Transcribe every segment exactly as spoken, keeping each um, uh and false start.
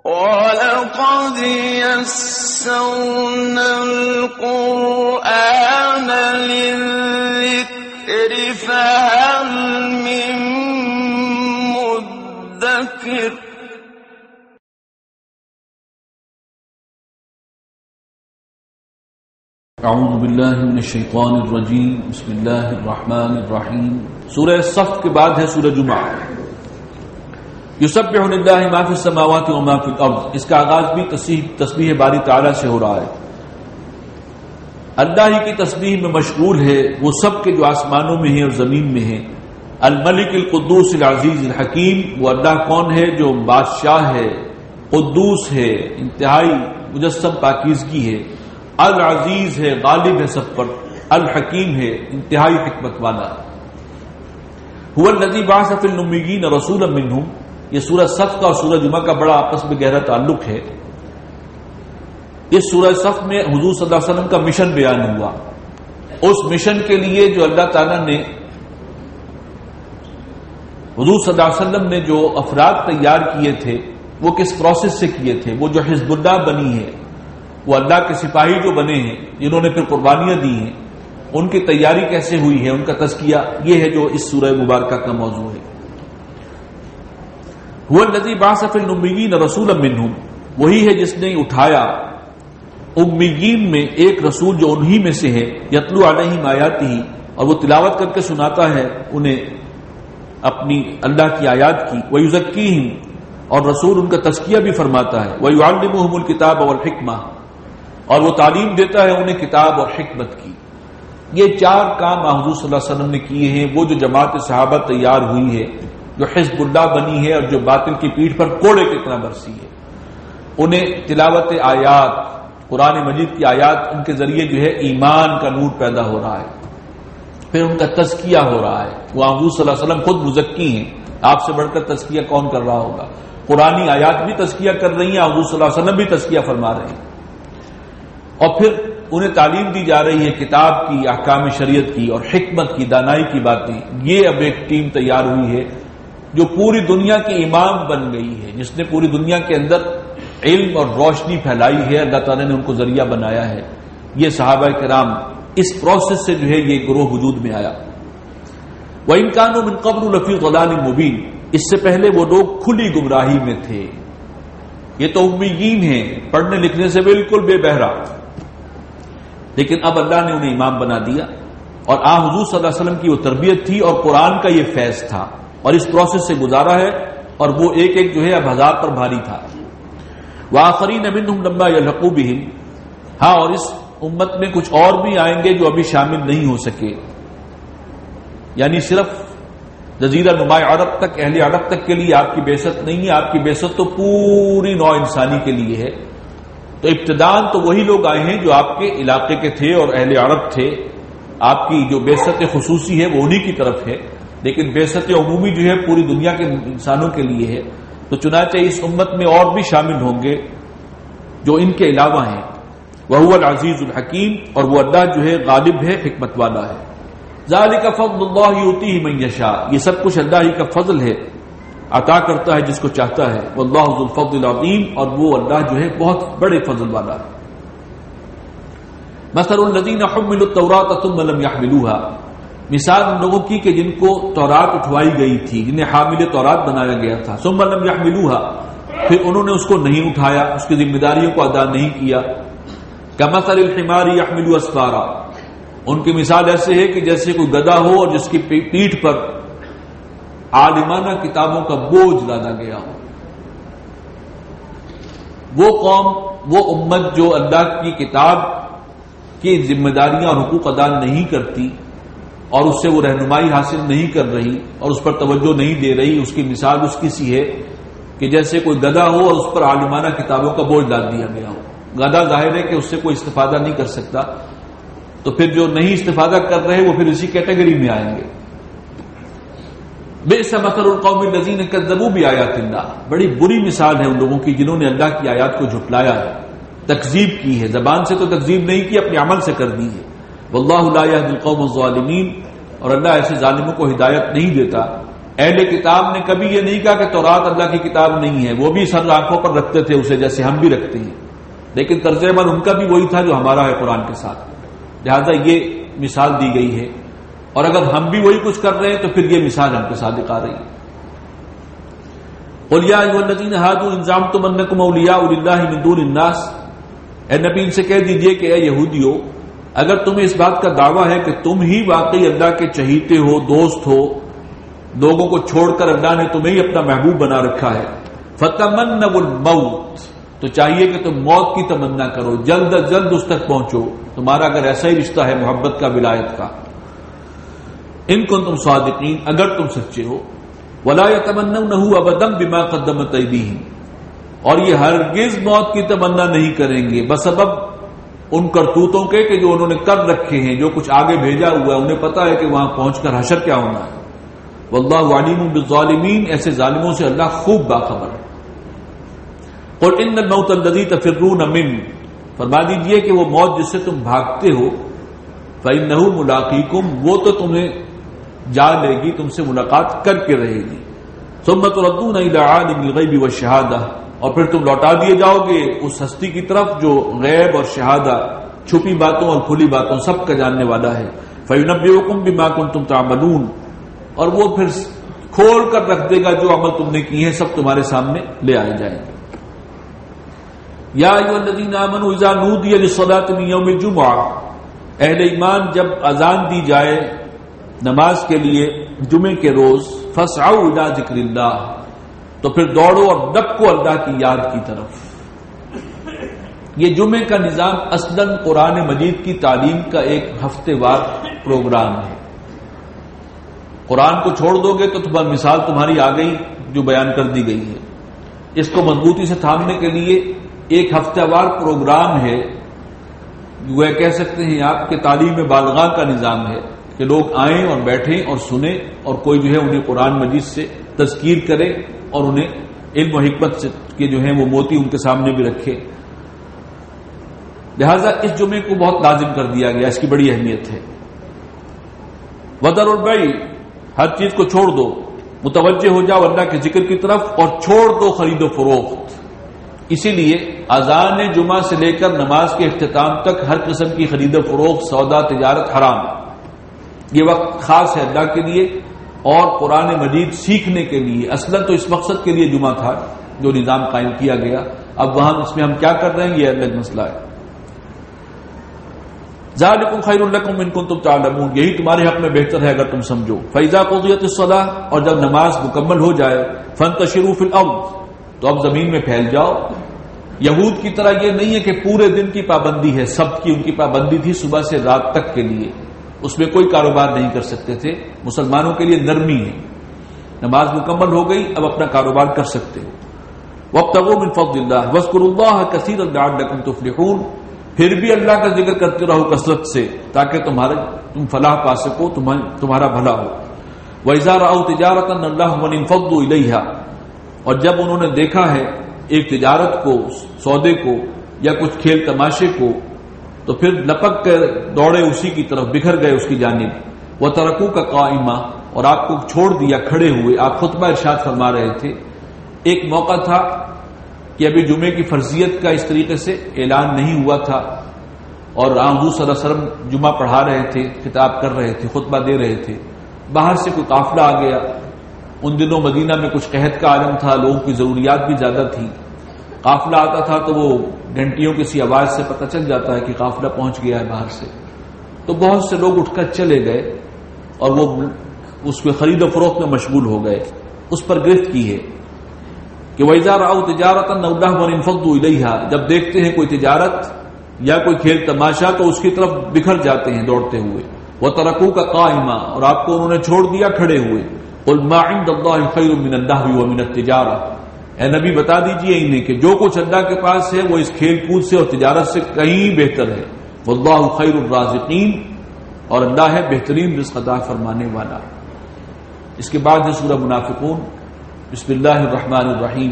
وَلَقَدْ يَسَّرْنَا الْقُرْآنَ لِلذِّكْرِ فَهَلْ مِن مُّدَّكِرٍ اعوذ باللہ من الشیطان الرجیم بسم اللہ الرحمن الرحیم سورہ صف کے بعد ہے سورہ جمعہ. یسبح للہ ما فی السماوات و ما فی الارض. اس کا آغاز بھی تسبیح باری تعالی سے ہو رہا ہے. اللہ ہی کی تسبیح میں مشغول ہے وہ سب کے جو آسمانوں میں ہیں اور زمین میں ہیں. الملک القدوس العزیز الحکیم. وہ اللہ کون ہے جو بادشاہ ہے، قدوس ہے، انتہائی مجسم پاکیزگی ہے، العزیز ہے، غالب ہے سب پر، الحکیم ہے، انتہائی حکمت والا. هو الذی بعث فی الامیین رسولا منہم. یہ سورہ صف کا اور سورہ جمعہ کا بڑا آپس میں گہرا تعلق ہے. اس سورہ صف میں حضور صلی اللہ علیہ وسلم کا مشن بیان ہوا. اس مشن کے لیے جو اللہ تعالیٰ نے حضور صلی اللہ علیہ وسلم نے جو افراد تیار کیے تھے وہ کس پروسیس سے کیے تھے. وہ جو حزب اللہ بنی ہے، وہ اللہ کے سپاہی جو بنے ہیں جنہوں نے پھر قربانیاں دی ہیں، ان کی تیاری کیسے ہوئی ہے، ان کا تزکیہ، یہ ہے جو اس سورہ مبارکہ کا موضوع ہے. هو الذی بعث فی الامیین رسولا منہم. وہی ہے جس نے اٹھایا امیین میں ایک رسول جو انہی میں سے ہے. یتلو علیہم آیاتہ. اور وہ تلاوت کر کے سناتا ہے انہیں اپنی اللہ کی آیات کی. ویزکیہم. اور رسول ان کا تزکیہ بھی فرماتا ہے. ویعلمہم الکتاب والحکمہ. اور وہ تعلیم دیتا ہے انہیں کتاب اور حکمت کی. یہ چار کام حضور صلی اللہ علیہ وسلم نے کیے ہیں. وہ جو جماعت صحابہ تیار ہوئی ہے، جو حزب اللہ بنی ہے اور جو باطل کی پیٹھ پر کوڑے کی طرح برسی ہے، انہیں تلاوت آیات، قرآن مجید کی آیات، ان کے ذریعے جو ہے ایمان کا نور پیدا ہو رہا ہے. پھر ان کا تزکیہ ہو رہا ہے. وہ حضور صلی اللہ علیہ وسلم خود مزکی ہیں. آپ سے بڑھ کر تزکیہ کون کر رہا ہوگا؟ قرآنی آیات بھی تزکیہ کر رہی ہیں، حضور صلی اللہ علیہ وسلم بھی تزکیہ فرما رہے ہیں. اور پھر انہیں تعلیم دی جا رہی ہے کتاب کی، احکام شریعت کی اور حکمت کی، دانائی کی باتیں. یہ اب ایک ٹیم تیار ہوئی ہے جو پوری دنیا کی امام بن گئی ہے، جس نے پوری دنیا کے اندر علم اور روشنی پھیلائی ہے. اللہ تعالیٰ نے ان کو ذریعہ بنایا ہے. یہ صحابہ کرام اس پروسیس سے جو ہے یہ گروہ وجود میں آیا. وَإِن كَانُوا مِن قَبْلُ لَفِي ضَلَالٍ مُبِينٍ. اس سے پہلے وہ لوگ کھلی گمراہی میں تھے. یہ تو امیین ہیں، پڑھنے لکھنے سے بالکل بے بہرا، لیکن اب اللہ نے انہیں امام بنا دیا. اور آ حضور صلی اللہ علیہ وسلم کی وہ تربیت تھی اور قرآن کا یہ فیض تھا، اور اس پروسیس سے گزارا ہے. اور وہ ایک ایک جو ہے اب ہزار پر بھاری تھا. وآخرین منہم لما یلحقوا بہم. ہاں، اور اس امت میں کچھ اور بھی آئیں گے جو ابھی شامل نہیں ہو سکے. یعنی صرف جزیرہ نما عرب تک، اہل عرب تک کے لیے آپ کی بعثت نہیں ہے. آپ کی بعثت تو پوری نوع انسانی کے لیے ہے. تو ابتداءً تو وہی لوگ آئے ہیں جو آپ کے علاقے کے تھے اور اہل عرب تھے. آپ کی جو بعثت خصوصی ہے وہ انہی کی طرف ہے، لیکن بعثت عمومی جو ہے پوری دنیا کے انسانوں کے لیے ہے. تو چنانچہ اس امت میں اور بھی شامل ہوں گے جو ان کے علاوہ ہیں. وَهُوَ الْعَزِيزُ الْحَكِيمُ. اور وہ اللہ جو ہے غالب ہے، حکمت والا ہے. ذَلِكَ فَضْلُ اللَّهِ يُؤْتِيهِ مَن يَشَاءُ. یہ سب کچھ اللہ ہی کا فضل ہے، عطا کرتا ہے جس کو چاہتا ہے. وَاللَّهُ ذُو الْفَضْلِ الْعَظِيمِ. اور وہ اللہ جو ہے بہت بڑے فضل والا ہے. مَثَلُ الَّذِينَ حُمِّلُوا التَّوْرَاةَ ثُمَّ لَمْ يَحْمِلُوهَا. مثال ان لوگوں کی کہ جن کو تورات اٹھوائی گئی تھی، جنہیں حامل تورات بنایا گیا تھا. ثم لم يحملوها. پھر انہوں نے اس کو نہیں اٹھایا، اس کی ذمہ داریوں کو ادا نہیں کیا. كمثل الحمار يحمل اسفارا. ان کی مثال ایسے ہے کہ جیسے کوئی گدھا ہو اور جس کی پیٹھ پر عالمانہ کتابوں کا بوجھ لادا گیا ہو. وہ قوم، وہ امت جو اللہ کی کتاب کی ذمہ داریاں اور حقوق ادا نہیں کرتی اور اس سے وہ رہنمائی حاصل نہیں کر رہی اور اس پر توجہ نہیں دے رہی، اس کی مثال اس کی سی ہے کہ جیسے کوئی گدھا ہو اور اس پر عالمانہ کتابوں کا بوجھ ڈال دیا گیا ہو. گدھا ظاہر ہے کہ اس سے کوئی استفادہ نہیں کر سکتا، تو پھر جو نہیں استفادہ کر رہے وہ پھر اسی کیٹیگری میں آئیں گے. بئس مثل القوم الذین کذبوا بآیات اللہ. بڑی بری مثال ہے ان لوگوں کی جنہوں نے اللہ کی آیات کو جھٹلایا ہے، تکذیب کی ہے. زبان سے تو تکذیب نہیں کی، اپنے عمل سے کر دی ہے. واللہ لا یہدی القوم الظالمین. اور اللہ ایسے ظالموں کو ہدایت نہیں دیتا. اہل کتاب نے کبھی یہ نہیں کہا کہ تورات اللہ کی کتاب نہیں ہے، وہ بھی سر آنکھوں پر رکھتے تھے اسے جیسے ہم بھی رکھتے ہیں، لیکن طرز عمل ان کا بھی وہی تھا جو ہمارا ہے قرآن کے ساتھ، لہذا یہ مثال دی گئی ہے، اور اگر ہم بھی وہی کچھ کر رہے ہیں تو پھر یہ مثال ہم کے ساتھ دکھا رہی ہے۔ قل یا ایھا الذین ھادوا ان زعمتم انکم اولیاء للہ من دون الناس، اے نبی ان سے کہہ دیجئے کہ اے یہودیو، اگر تمہیں اس بات کا دعویٰ ہے کہ تم ہی واقعی اللہ کے چہیتے ہو، دوست ہو، لوگوں کو چھوڑ کر اللہ نے تمہیں ہی اپنا محبوب بنا رکھا ہے، فتمنوا الموت، تو چاہیے کہ تم موت کی تمنا کرو، جلد از جلد اس تک پہنچو، تمہارا اگر ایسا ہی رشتہ ہے محبت کا، ولایت کا، ان کنتم صادقین، اگر تم سچے ہو، ولا یتمنونہ ابدا بما قدمت ایدیہم، اور یہ ہرگز موت کی تمنا نہیں کریں گے بسبب ان کرتوتوں کے کہ جو انہوں نے کر رکھے ہیں، جو کچھ آگے بھیجا ہوا ہے، انہیں پتا ہے کہ وہاں پہنچ کر حشر کیا ہونا ہے۔ واللہ علیم بالظالمین، ایسے ظالموں سے اللہ خوب باخبر ہے۔ قل ان الموت الذی تفرون منہ، فرما دیجئے کہ وہ موت جس سے تم بھاگتے ہو، فإنہ ملاقیکم، وہ تو تمہیں جا لے گی، تم سے ملاقات کر کے رہے گی، ثم تردون الی عالم الغیب والشہادہ، اور پھر تم لوٹا دیے جاؤ گے اس ہستی کی طرف جو غیب اور شہادہ، چھپی باتوں اور کھلی باتوں سب کا جاننے والا ہے، فینبئکم بما کنتم تعملون، اور وہ پھر کھول کر رکھ دے گا جو عمل تم نے کی ہیں، سب تمہارے سامنے لے آئے جائیں گے۔ یا ایھا الذین آمنوا اذا نودی للصلاۃ من یوم الجمعہ، اہل ایمان جب اذان دی جائے نماز کے لیے جمعے کے روز، فاسعوا الی ذکر اللہ، تو پھر دوڑو اور ڈپکو اللہ کی یاد کی طرف۔ یہ جمعے کا نظام اصلاً قرآن مجید کی تعلیم کا ایک ہفتے وار پروگرام ہے۔ قرآن کو چھوڑ دو گے تو تمہاری مثال تمہاری آ گئی جو بیان کر دی گئی ہے۔ اس کو مضبوطی سے تھامنے کے لیے ایک ہفتہ وار پروگرام ہے، وہ کہہ سکتے ہیں آپ کے تعلیم بالغاہ کا نظام ہے کہ لوگ آئیں اور بیٹھیں اور سنیں، اور کوئی جو ہے انہیں قرآن مجید سے تذکیر کرے اور انہیں علم و حکمت کے جو ہیں وہ موتی ان کے سامنے بھی رکھے۔ لہذا اس جمعے کو بہت لازم کر دیا گیا، اس کی بڑی اہمیت ہے۔ وذروا البیع، ہر چیز کو چھوڑ دو، متوجہ ہو جاؤ اللہ کے ذکر کی طرف، اور چھوڑ دو خرید و فروخت۔ اسی لیے اذان جمعہ سے لے کر نماز کے اختتام تک ہر قسم کی خرید و فروخت، سودا، تجارت حرام۔ یہ وقت خاص ہے اللہ کے لیے اور قرآن مجید سیکھنے کے لیے، اصلاً تو اس مقصد کے لیے جمعہ تھا جو نظام قائم کیا گیا، اب وہاں اس میں ہم کیا کر رہے ہیں یہ الگ مسئلہ ہے۔ ذالکم خیر لکم ان کنتم تعلمون، یہی تمہارے حق میں بہتر ہے اگر تم سمجھو۔ فاذا قضیت الصلاۃ، اور جب نماز مکمل ہو جائے، فانتشروا فی الارض، تو اب زمین میں پھیل جاؤ۔ یہود کی طرح یہ نہیں ہے کہ پورے دن کی پابندی ہے، سب کی ان کی پابندی تھی صبح سے رات تک کے لیے، اس میں کوئی کاروبار نہیں کر سکتے تھے۔ مسلمانوں کے لیے نرمی ہے، نماز مکمل ہو گئی اب اپنا کاروبار کر سکتے ہو۔ وابتغوا من فضل اللہ واذکروا اللہ کثیرا لعلکم تفلحون، پھر بھی اللہ کا ذکر کرتے رہو کثرت سے تاکہ تمہارا تم فلاح پا سکو، تمہارا بھلا ہو۔ وَإِذَا رَأَوْا تِجَارَةً لَّهُمْ انفضوا الیہا، اور جب انہوں نے دیکھا ہے ایک تجارت کو، سودے کو یا کچھ کھیل تماشے کو، تو پھر لپک کر دوڑے اسی کی طرف، بکھر گئے اس کی جانب۔ وَتَرَكُوكَ قَائِمًا، اور آپ کو چھوڑ دیا کھڑے ہوئے۔ آپ خطبہ ارشاد فرما رہے تھے، ایک موقع تھا کہ ابھی جمعے کی فرضیت کا اس طریقے سے اعلان نہیں ہوا تھا، اور حضور صلی اللہ علیہ وسلم جمعہ پڑھا رہے تھے، خطاب کر رہے تھے، خطبہ دے رہے تھے، باہر سے کوئی قافلہ آ گیا۔ ان دنوں مدینہ میں کچھ قحط کا عالم تھا، لوگوں کی ضروریات بھی زیادہ تھی، قافلہ آتا تھا تو وہ گھنٹیوں کی سی آواز سے پتہ چل جاتا ہے کہ قافلہ پہنچ گیا ہے باہر سے، تو بہت سے لوگ اٹھ کر چلے گئے اور وہ اس کے خرید و فروخت میں مشغول ہو گئے۔ اس پر گرفت کی ہے کہ وَإِذَا رَأَوْا تِجَارَةً لَّهُمْ انفضوا الیہا، جب دیکھتے ہیں کوئی تجارت یا کوئی کھیل تماشا تو اس کی طرف بکھر جاتے ہیں دوڑتے ہوئے۔ وَتَرَكُوكَ قَائِمًا، اور آپ کو انہوں نے چھوڑ دیا کھڑے ہوئے۔ قُلْ مَا عِندَ اللَّهِ خَيْرٌ مِّنَ اللَّهْوِ وَمِنَ التِّجَارَةِ، اے نبی بتا دیجئے انہیں کہ جو کچھ اللہ کے پاس ہے وہ اس کھیل کود سے اور تجارت سے کہیں بہتر ہے۔ وَاللَّهُ خَيْرُ الرَّازِقِينَ، اور اللہ ہے بہترین رزق عطا فرمانے والا۔ اس کے بعد ہے سورہ منافقون۔ بسم اللہ الرحمن الرحیم۔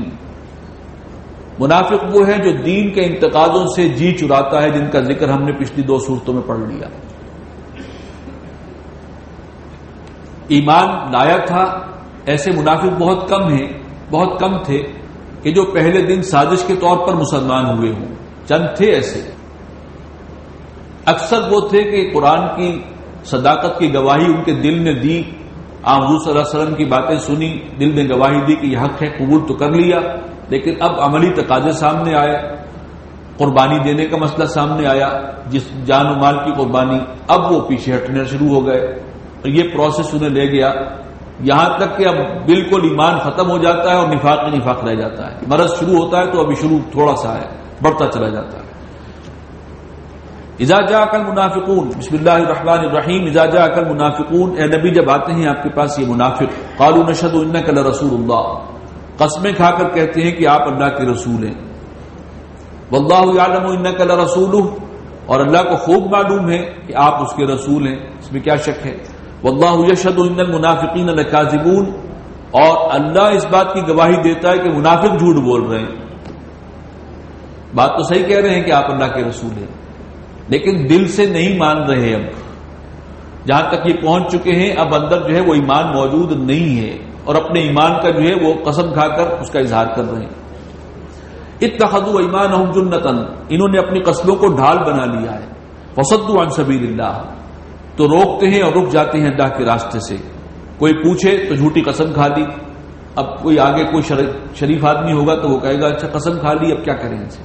منافق وہ ہے جو دین کے انتقادوں سے جی چراتا ہے، جن کا ذکر ہم نے پچھلی دو صورتوں میں پڑھ لیا۔ ایمان لایا تھا ایسے منافق بہت کم ہیں، بہت کم تھے کہ جو پہلے دن سازش کے طور پر مسلمان ہوئے ہوں، چند تھے ایسے۔ اکثر وہ تھے کہ قرآن کی صداقت کی گواہی ان کے دل نے دی، آپ حضور صلی اللہ علیہ وسلم کی باتیں سنی، دل میں گواہی دی کہ یہ حق ہے، قبول تو کر لیا، لیکن اب عملی تقاضے سامنے آئے، قربانی دینے کا مسئلہ سامنے آیا، جس جان و مال کی قربانی، اب وہ پیچھے ہٹنے شروع ہو گئے۔ یہ پروسیس انہیں لے گیا یہاں تک کہ اب بالکل ایمان ختم ہو جاتا ہے اور نفاق میں نفاق رہ جاتا ہے۔ مرض شروع ہوتا ہے تو ابھی شروع تھوڑا سا ہے، بڑھتا چلا جاتا ہے۔ اذا جاءک المنافقون، بسم اللہ الرحمن الرحیم، اذا جاءک المنافقون، اے نبی جب آتے ہیں آپ کے پاس یہ منافق، قالوا نشهد انک لرسول اللہ، قسمیں کھا کر کہتے ہیں کہ آپ اللہ کے رسول ہیں، واللہ یعلم انک لرسولہ، اور اللہ کو خوب معلوم ہے کہ آپ اس کے رسول ہیں، اس میں کیا شک ہے، واللہ یشهد ان المنافقین لکاذبون، اور اللہ اس بات کی گواہی دیتا ہے کہ منافق جھوٹ بول رہے ہیں۔ بات تو صحیح کہہ رہے ہیں کہ آپ اللہ کے رسول ہیں، لیکن دل سے نہیں مان رہے، اب جہاں تک یہ پہنچ چکے ہیں اب اندر جو ہے وہ ایمان موجود نہیں ہے، اور اپنے ایمان کا جو ہے وہ قسم کھا کر اس کا اظہار کر رہے ہیں۔ اتخذوا ایمانہم جنۃ، انہوں نے اپنی قسموں کو ڈھال بنا لیا ہے، فصدوا عن سبیل اللہ، تو روکتے ہیں اور رک جاتے ہیں اللہ کے راستے سے۔ کوئی پوچھے تو جھوٹی قسم کھا لی، اب کوئی آگے کوئی شریف آدمی ہوگا تو وہ کہے گا اچھا قسم کھا لی، اب کیا کریں ان سے۔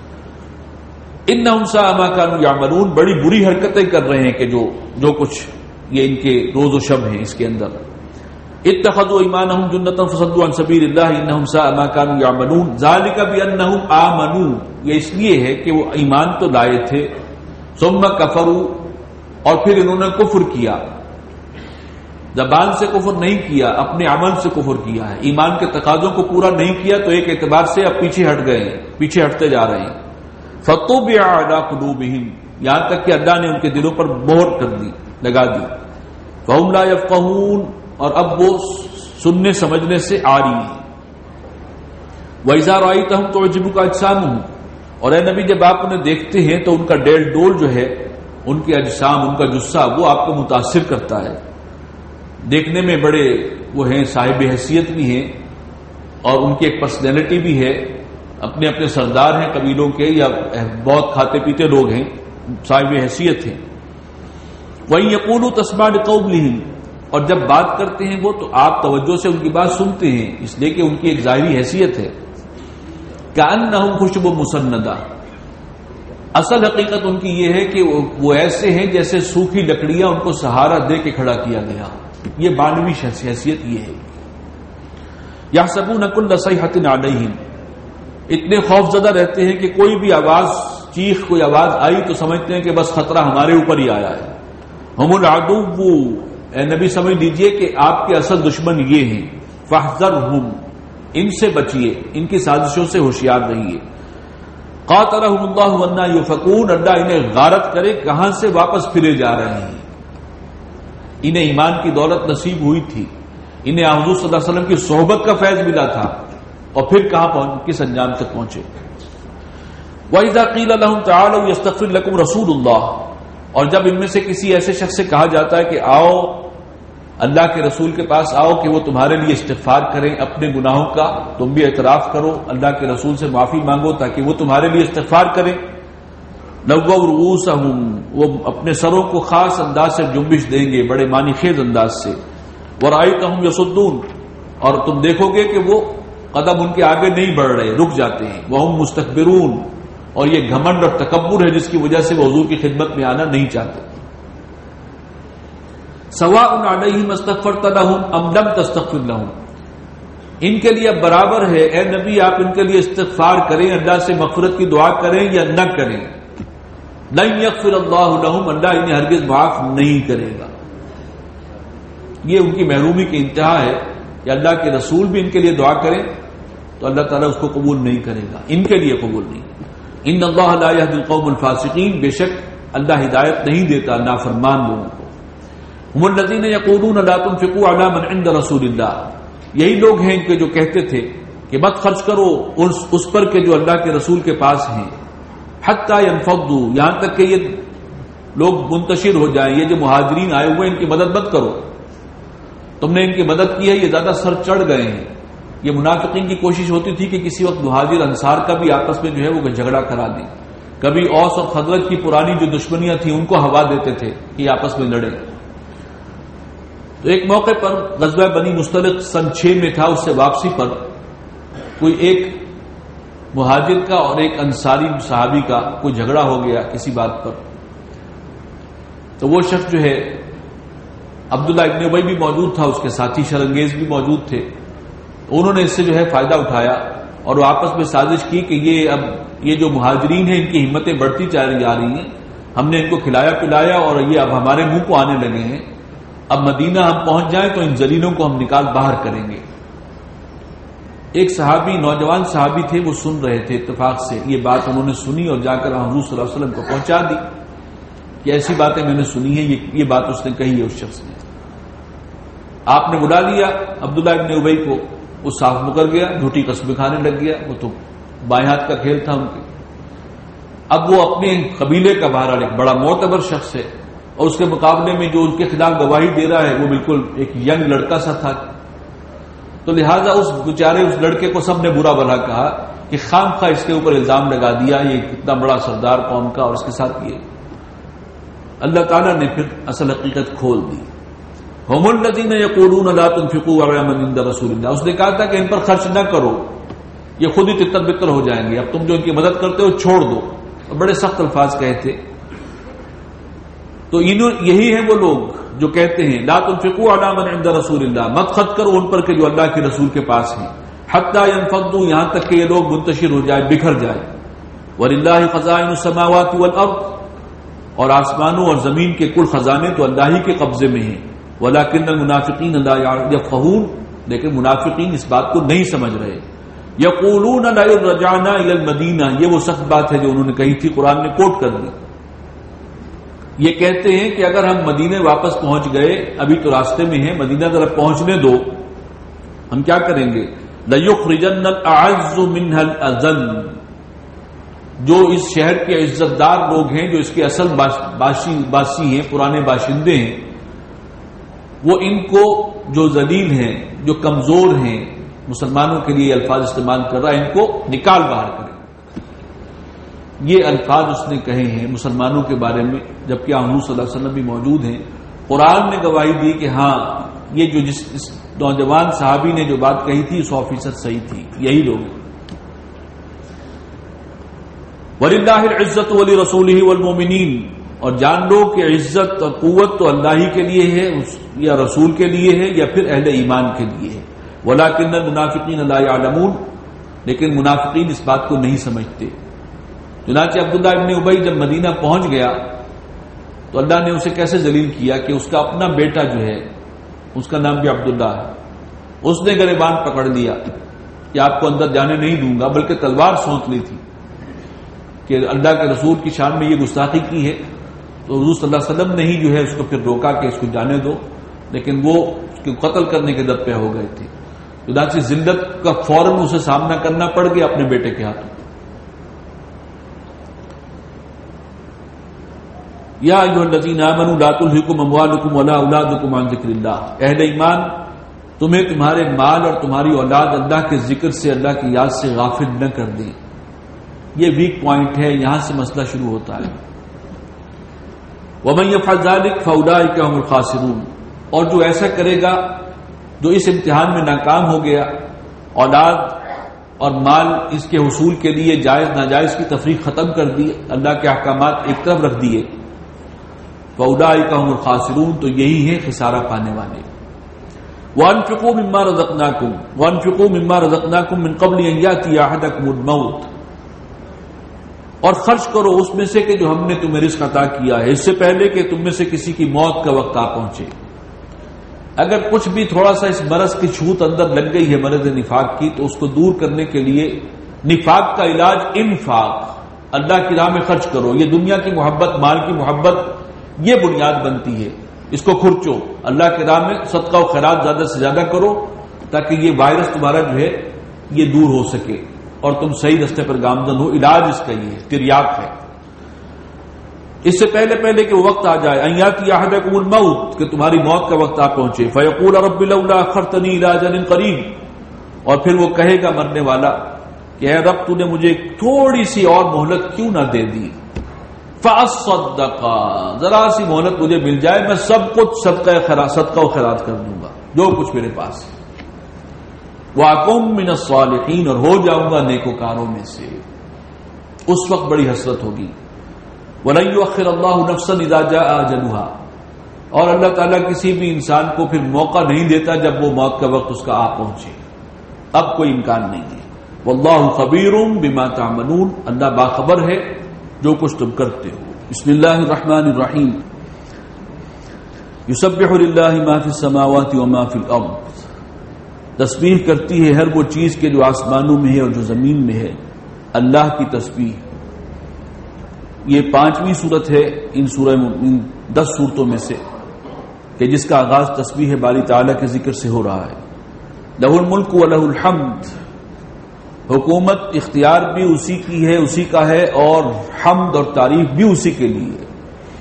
انہم ساء ما كانوا يعملون، بڑی بری حرکتیں کر رہے ہیں کہ جو جو کچھ یہ ان کے روز و شب ہیں اس کے اندر۔ اتخذوا ایمانہم جنۃ فصدوا عن سبیل اللہ انہم ساء ما كانوا يعملون ذلك بانہم آمنوا، یہ اس لیے ہے کہ وہ ایمان تو لائے تھے، ثم کفروا، اور پھر انہوں نے کفر کیا، زبان سے کفر نہیں کیا، اپنے عمل سے کفر کیا ہے، ایمان کے تقاضوں کو پورا نہیں کیا تو ایک اعتبار سے اب پیچھے ہٹ گئے ہیں، پیچھے ہٹتے جا رہے ہیں۔ فطبع علی قلوبہم، یہاں تک کہ اللہ نے ان کے دلوں پر مہر کر دی، لگا دی، فہم لا یفقہون، اور اب وہ سننے سمجھنے سے عاری ہیں۔ وَإِذَا رَأَيْتَهُمْ تُعْجِبُكَ أَجْسَامُهُمْ، اور اے نبی جب آپ انہیں دیکھتے ہیں تو ان کا ڈیل ڈول جو ہے، ان کے اجسام، ان کا جسہ، وہ آپ کو متاثر کرتا ہے، دیکھنے میں بڑے وہ ہیں، صاحب حیثیت بھی ہیں، اور ان کی ایک پرسنالٹی بھی ہے، اپنے اپنے سردار ہیں قبیلوں کے یا بہت کھاتے پیتے لوگ ہیں، صاحب حیثیت ہیں۔ وَإِن يَقُولُوا تَسْمَعْ لِقَوْلِهِمْ، اور جب بات کرتے ہیں وہ تو آپ توجہ سے ان کی بات سنتے ہیں، اس لیے کہ ان کی ایک ظاہری حیثیت ہے۔ كَأَنَّهُمْ خُشُبٌ مُّسَنَّدَةٌ، اصل حقیقت ان کی یہ ہے کہ وہ ایسے ہیں جیسے سوکھی لکڑیاں ان کو سہارا دے کے کھڑا کیا گیا، یہ معنوی حیثیت یہ ہے۔ یحسبون کل صیحۃ علیہم، اتنے خوف زدہ رہتے ہیں کہ کوئی بھی آواز، چیخ، کوئی آواز آئی تو سمجھتے ہیں کہ بس خطرہ ہمارے اوپر ہی آیا ہے۔ ہم العدو، اے نبی سمجھ لیجئے کہ آپ کے اصل دشمن یہ ہیں، فاحذرہم، ان سے بچیے، ان کی سازشوں سے ہوشیار رہیے۔ قاتلہم اللہ انا یؤفکون، اللہ انہیں غارت کرے کہاں سے واپس پھرے جا رہے ہیں۔ انہیں ایمان کی دولت نصیب ہوئی تھی، انہیں حضور صلی اللہ علیہ وسلم کی صحبت کا فیض ملا تھا، اور پھر کہاں پہنچ، کس انجام تک پہنچے۔ وَإِذَا قِيلَ لَهُمْ تَعَالَوْا يَسْتَغْفِرْ لَكُمْ رَسُولُ اللَّهِ، اور جب ان میں سے کسی ایسے شخص سے کہا جاتا ہے کہ آؤ اللہ کے رسول کے پاس آؤ کہ وہ تمہارے لیے استغفار کریں اپنے گناہوں کا، تم بھی اعتراف کرو، اللہ کے رسول سے معافی مانگو تاکہ وہ تمہارے لیے استغفار کریں۔ لَوَّوْا رُؤُوسَهُمْ، وہ اپنے سروں کو خاص انداز سے جنبش دیں گے، بڑے معنی خیز انداز سے۔ وَرَأَيْتَهُمْ يَصُدُّونَ، اور تم دیکھو گے کہ وہ قدم ان کے آگے نہیں بڑھ رہے، رک جاتے ہیں۔ وَهُمْ مُسْتَكْبِرُونَ، اور یہ گھمنڈ اور تکبر ہے جس کی وجہ سے وہ حضور کی خدمت میں آنا نہیں چاہتے۔ سواء علیہم استغفرت لہم ام لم تستغفر لہم، ان کے لیے اب برابر ہے اے نبی آپ ان کے لیے استغفار کریں، اللہ سے مغفرت کی دعا کریں یا نہ کریں، لن یغفر اللہ لہم، اللہ انہیں ہرگز معاف نہیں کرے گا۔ یہ ان کی محرومی کی انتہا ہے کہ اللہ کے رسول بھی ان کے لیے دعا کریں تو اللہ تعالیٰ اس کو قبول نہیں کرے گا، ان کے لیے قبول نہیں۔ ان اللہ لا یہدی القوم الفاسقین، بے شک اللہ ہدایت نہیں دیتا نافرمان لوگوں کو۔ ہم الذین یقولون لا تنفقوا علی من عند رسول اللہ، یہی لوگ ہیں کہ جو کہتے تھے کہ مت خرچ کرو اس, اس پر کہ جو اللہ کے رسول کے پاس ہیں، حتی ينفضوا، یہاں تک کہ یہ لوگ منتشر ہو جائیں، یہ جو مہاجرین آئے ہوئے ان کی مدد مت کرو۔ تم نے ان کی مدد کی ہے، یہ زیادہ سر چڑھ گئے ہیں. یہ منافقین کی کوشش ہوتی تھی کہ کسی وقت مہاجر انصار کا بھی آپس میں جو ہے وہ جھگڑا کرا دیں. کبھی اوس اور خزرج کی پرانی جو دشمنیاں تھیں ان کو ہوا دیتے تھے کہ آپس میں لڑیں. تو ایک موقع پر غزوہ بنی مستلق سن چھ میں تھا، اس سے واپسی پر کوئی ایک مہاجر کا اور ایک انصاری صحابی کا کوئی جھگڑا ہو گیا کسی بات پر. تو وہ شخص جو ہے عبداللہ ابن ابی بھی موجود تھا، اس کے ساتھی شرنگیز بھی موجود تھے. انہوں نے اس سے جو ہے فائدہ اٹھایا اور وہ آپس میں سازش کی کہ یہ اب یہ جو مہاجرین ہیں ان کی ہمتیں بڑھتی چلی جا رہی ہیں، ہم نے ان کو کھلایا پلایا اور یہ اب ہمارے منہ کو آنے لگے ہیں، اب مدینہ ہم پہنچ جائیں تو ان ذلیلوں کو ہم نکال باہر کریں گے. ایک صحابی نوجوان صحابی تھے، وہ سن رہے تھے اتفاق سے یہ بات، انہوں نے سنی اور جا کر حضور صلی اللہ علیہ وسلم کو پہنچا دی کہ ایسی باتیں میں نے سنی ہے، یہ بات اس نے کہی ہے اس شخص نے. آپ نے بلا لیا عبداللہ ابن ابی کو، وہ صاف مکر گیا، جھوٹی قسمیں کھانے لگ گیا. وہ تو بائیں ہاتھ کا کھیل تھا ان کے. اب وہ اپنے قبیلے کا بہرحال ایک بڑا معتبر شخص ہے اور اس کے مقابلے میں جو ان کے خلاف گواہی دے رہا ہے وہ بالکل ایک ینگ لڑکا سا تھا. تو لہذا اس بیچارے اس لڑکے کو سب نے برا بھلا کہا کہ خام خواہ اس کے اوپر الزام لگا دیا، یہ کتنا بڑا سردار قوم کا اور اس کے ساتھ یہ. اللہ تعالیٰ نے پھر اصل حقیقت کھول دی. هم الذين يقولون لا تنفقوا على من عند رسول الله. اس نے کہا تھا کہ ان پر خرچ نہ کرو، یہ خود ہی تتر بتر ہو جائیں گے، اب تم جو ان کی مدد کرتے ہو چھوڑ دو. اور بڑے سخت الفاظ کہے تھے. تو انہوں یہی ہیں وہ لوگ جو کہتے ہیں لا تنفقوا على من عند رسول الله، مت خرچ کرو ان پر کہ جو اللہ کے رسول کے پاس ہیں، حتى ينفضوا، یہاں تک کہ یہ لوگ منتشر ہو جائے، بکھر جائے. وللہ خزائن السماوات والارض، اور آسمانوں اور زمین کے کل خزانے تو اللہ ہی کے قبضے میں ہیں. ولكن المنافقین لا يفقهون، لیکن منافقین اس بات کو نہیں سمجھ رہے. یقولون لئن رجعنا الى المدینہ، یہ وہ سخت بات ہے جو انہوں نے کہی تھی، قرآن نے کوٹ کر دی. یہ کہتے ہیں کہ اگر ہم مدینے واپس پہنچ گئے، ابھی تو راستے میں ہیں، مدینہ طرف پہنچنے دو، ہم کیا کریں گے؟ لَيُخْرِجَنَّ الْأَعَزُّ مِنْهَا الْأَذَلُّ، جو اس شہر کے عزت دار لوگ ہیں، جو اس کے اصل باسی باسی ہیں، پرانے باشندے ہیں، وہ ان کو جو ذلیل ہیں، جو کمزور ہیں، مسلمانوں کے لیے الفاظ استعمال کر رہا ہے، ان کو نکال باہر کریں. یہ الفاظ اس نے کہے ہیں مسلمانوں کے بارے میں، جبکہ حضور صلی اللہ علیہ وسلم بھی موجود ہیں. قرآن نے گواہی دی کہ ہاں یہ جو جس اس نوجوان صحابی نے جو بات کہی تھی سو فیصد صحیح تھی، یہی لوگ. وَلِلَّهِ الْعِزَّةُ وَلِرَسُولِهِ وَالْمُؤْمِنِينَ، اور جان لو کہ عزت اور قوت تو اللہ ہی کے لیے ہے یا رسول کے لیے ہے یا پھر اہل ایمان کے لیے ہے. وَلَكِنَّ الْمُنَافِقِينَ لَا يَعْلَمُونَ، لیکن منافقین اس بات کو نہیں سمجھتے. چنانچہ عبداللہ ابن ابی جب مدینہ پہنچ گیا تو اللہ نے اسے کیسے ذلیل کیا کہ اس کا اپنا بیٹا جو ہے، اس کا نام بھی عبداللہ ہے، اس نے گریبان پکڑ لیا کہ آپ کو اندر جانے نہیں دوں گا، بلکہ تلوار سونت لی تھی کہ اللہ کے رسول کی شان میں یہ گستاخی کی ہے. تو حضور صلی اللہ علیہ وسلم نے ہی جو ہے اس کو پھر روکا کہ اس کو جانے دو، لیکن وہ اس کو قتل کرنے کے در پہ ہو گئے تھے. چنانچہ ذلت کا فوراً اسے سامنا کرنا پڑ گیا اپنے بیٹے کے ہاتھوں. یا ایھا الذین آمنوا لا تلھکم اموالکم ولا اولادکم عن ذکر اللہ، اہل ایمان تمہیں تمہارے مال اور تمہاری اولاد اللہ کے ذکر سے، اللہ کی یاد سے غافل نہ کر دیں. یہ ویک پوائنٹ ہے، یہاں سے مسئلہ شروع ہوتا ہے. وَمَن يَفْعَلْ ذَلِكَ فَأُولَٰئِكَ هُمُ الْخَاسِرُونَ، اور جو ایسا کرے گا، جو اس امتحان میں ناکام ہو گیا، اولاد اور مال اس کے حصول کے لیے جائز ناجائز کی تفریق ختم کر دی، اللہ کے احکامات ایک طرف رکھ دیے، فَأُولَٰئِكَ هُمُ الْخَاسِرُونَ، تو یہی ہے خسارہ پانے والے. وَأَنفِقُوا مِمَّا رَزَقْنَاكُمْ وَأَنفِقُوا مِمَّا رَزَقْنَاكُمْ مِنْ قَبْلِ أَن يَأْتِيَ أَحَدَكُمُ الْمَوْتُ، اور خرچ کرو اس میں سے کہ جو ہم نے تمہیں رزق عطا کیا ہے، اس سے پہلے کہ تم میں سے کسی کی موت کا وقت آ پہنچے. اگر کچھ بھی تھوڑا سا اس مرض کی چھوت اندر لگ گئی ہے، مرض نفاق کی، تو اس کو دور کرنے کے لیے نفاق کا علاج انفاق، اللہ کی راہ میں خرچ کرو. یہ دنیا کی محبت، مال کی محبت، یہ بنیاد بنتی ہے. اس کو کھرچو، اللہ کی راہ میں صدقہ و خیرات زیادہ سے زیادہ کرو تاکہ یہ وائرس تمہارا جو ہے یہ دور ہو سکے اور تم صحیح رستے پر گامزن ہو. علاج اس کا یہ ہے، تریاق ہے. اس سے پہلے پہلے کہ وہ وقت آ جائے، ان یاتی احدکم الموت، کہ تمہاری موت کا وقت آ پہنچے، فیقول رب لولا اخرتنی الی اجل قریب، اور پھر وہ کہے گا مرنے والا کہ اے رب تو نے مجھے تھوڑی سی اور مہلت کیوں نہ دے دی، فاصدق، ذرا سی مہلت مجھے مل جائے میں سب کچھ صدقہ خیرات صدقہ و خیرات کر دوں گا جو کچھ میرے پاس ہے، واکم من الصالحین، اور ہو جاؤں گا نیکوکاروں میں سے۔ اس وقت بڑی حسرت ہوگی۔ وَلَن يُؤَخِّرَ اللَّهُ نَفْسًا إِذَا جَاءَ أَجَلُهَا، اور اللہ تعالیٰ کسی بھی انسان کو پھر موقع نہیں دیتا جب وہ موت کا وقت اس کا آ پہنچے، اب کوئی امکان نہیں ہے۔ وَاللَّهُ خَبِيرٌ بِمَا تَعْمَلُونَ، اللہ باخبر ہے جو کچھ تم کرتے ہو۔ بسم اللہ الرحمن الرحیم۔ یسبح للہ ما فی السماوات وما فی الارض، تسبیح کرتی ہے ہر وہ چیز کے جو آسمانوں میں ہے اور جو زمین میں ہے، اللہ کی تسبیح۔ یہ پانچویں صورت ہے ان سورہ ان دس صورتوں میں سے کہ جس کا آغاز تسبیح باری تعالیٰ کے ذکر سے ہو رہا ہے۔ لہ الملک و لہ الحمد، حکومت اختیار بھی اسی کی ہے، اسی کا ہے، اور حمد اور تعریف بھی اسی کے لیے ہے۔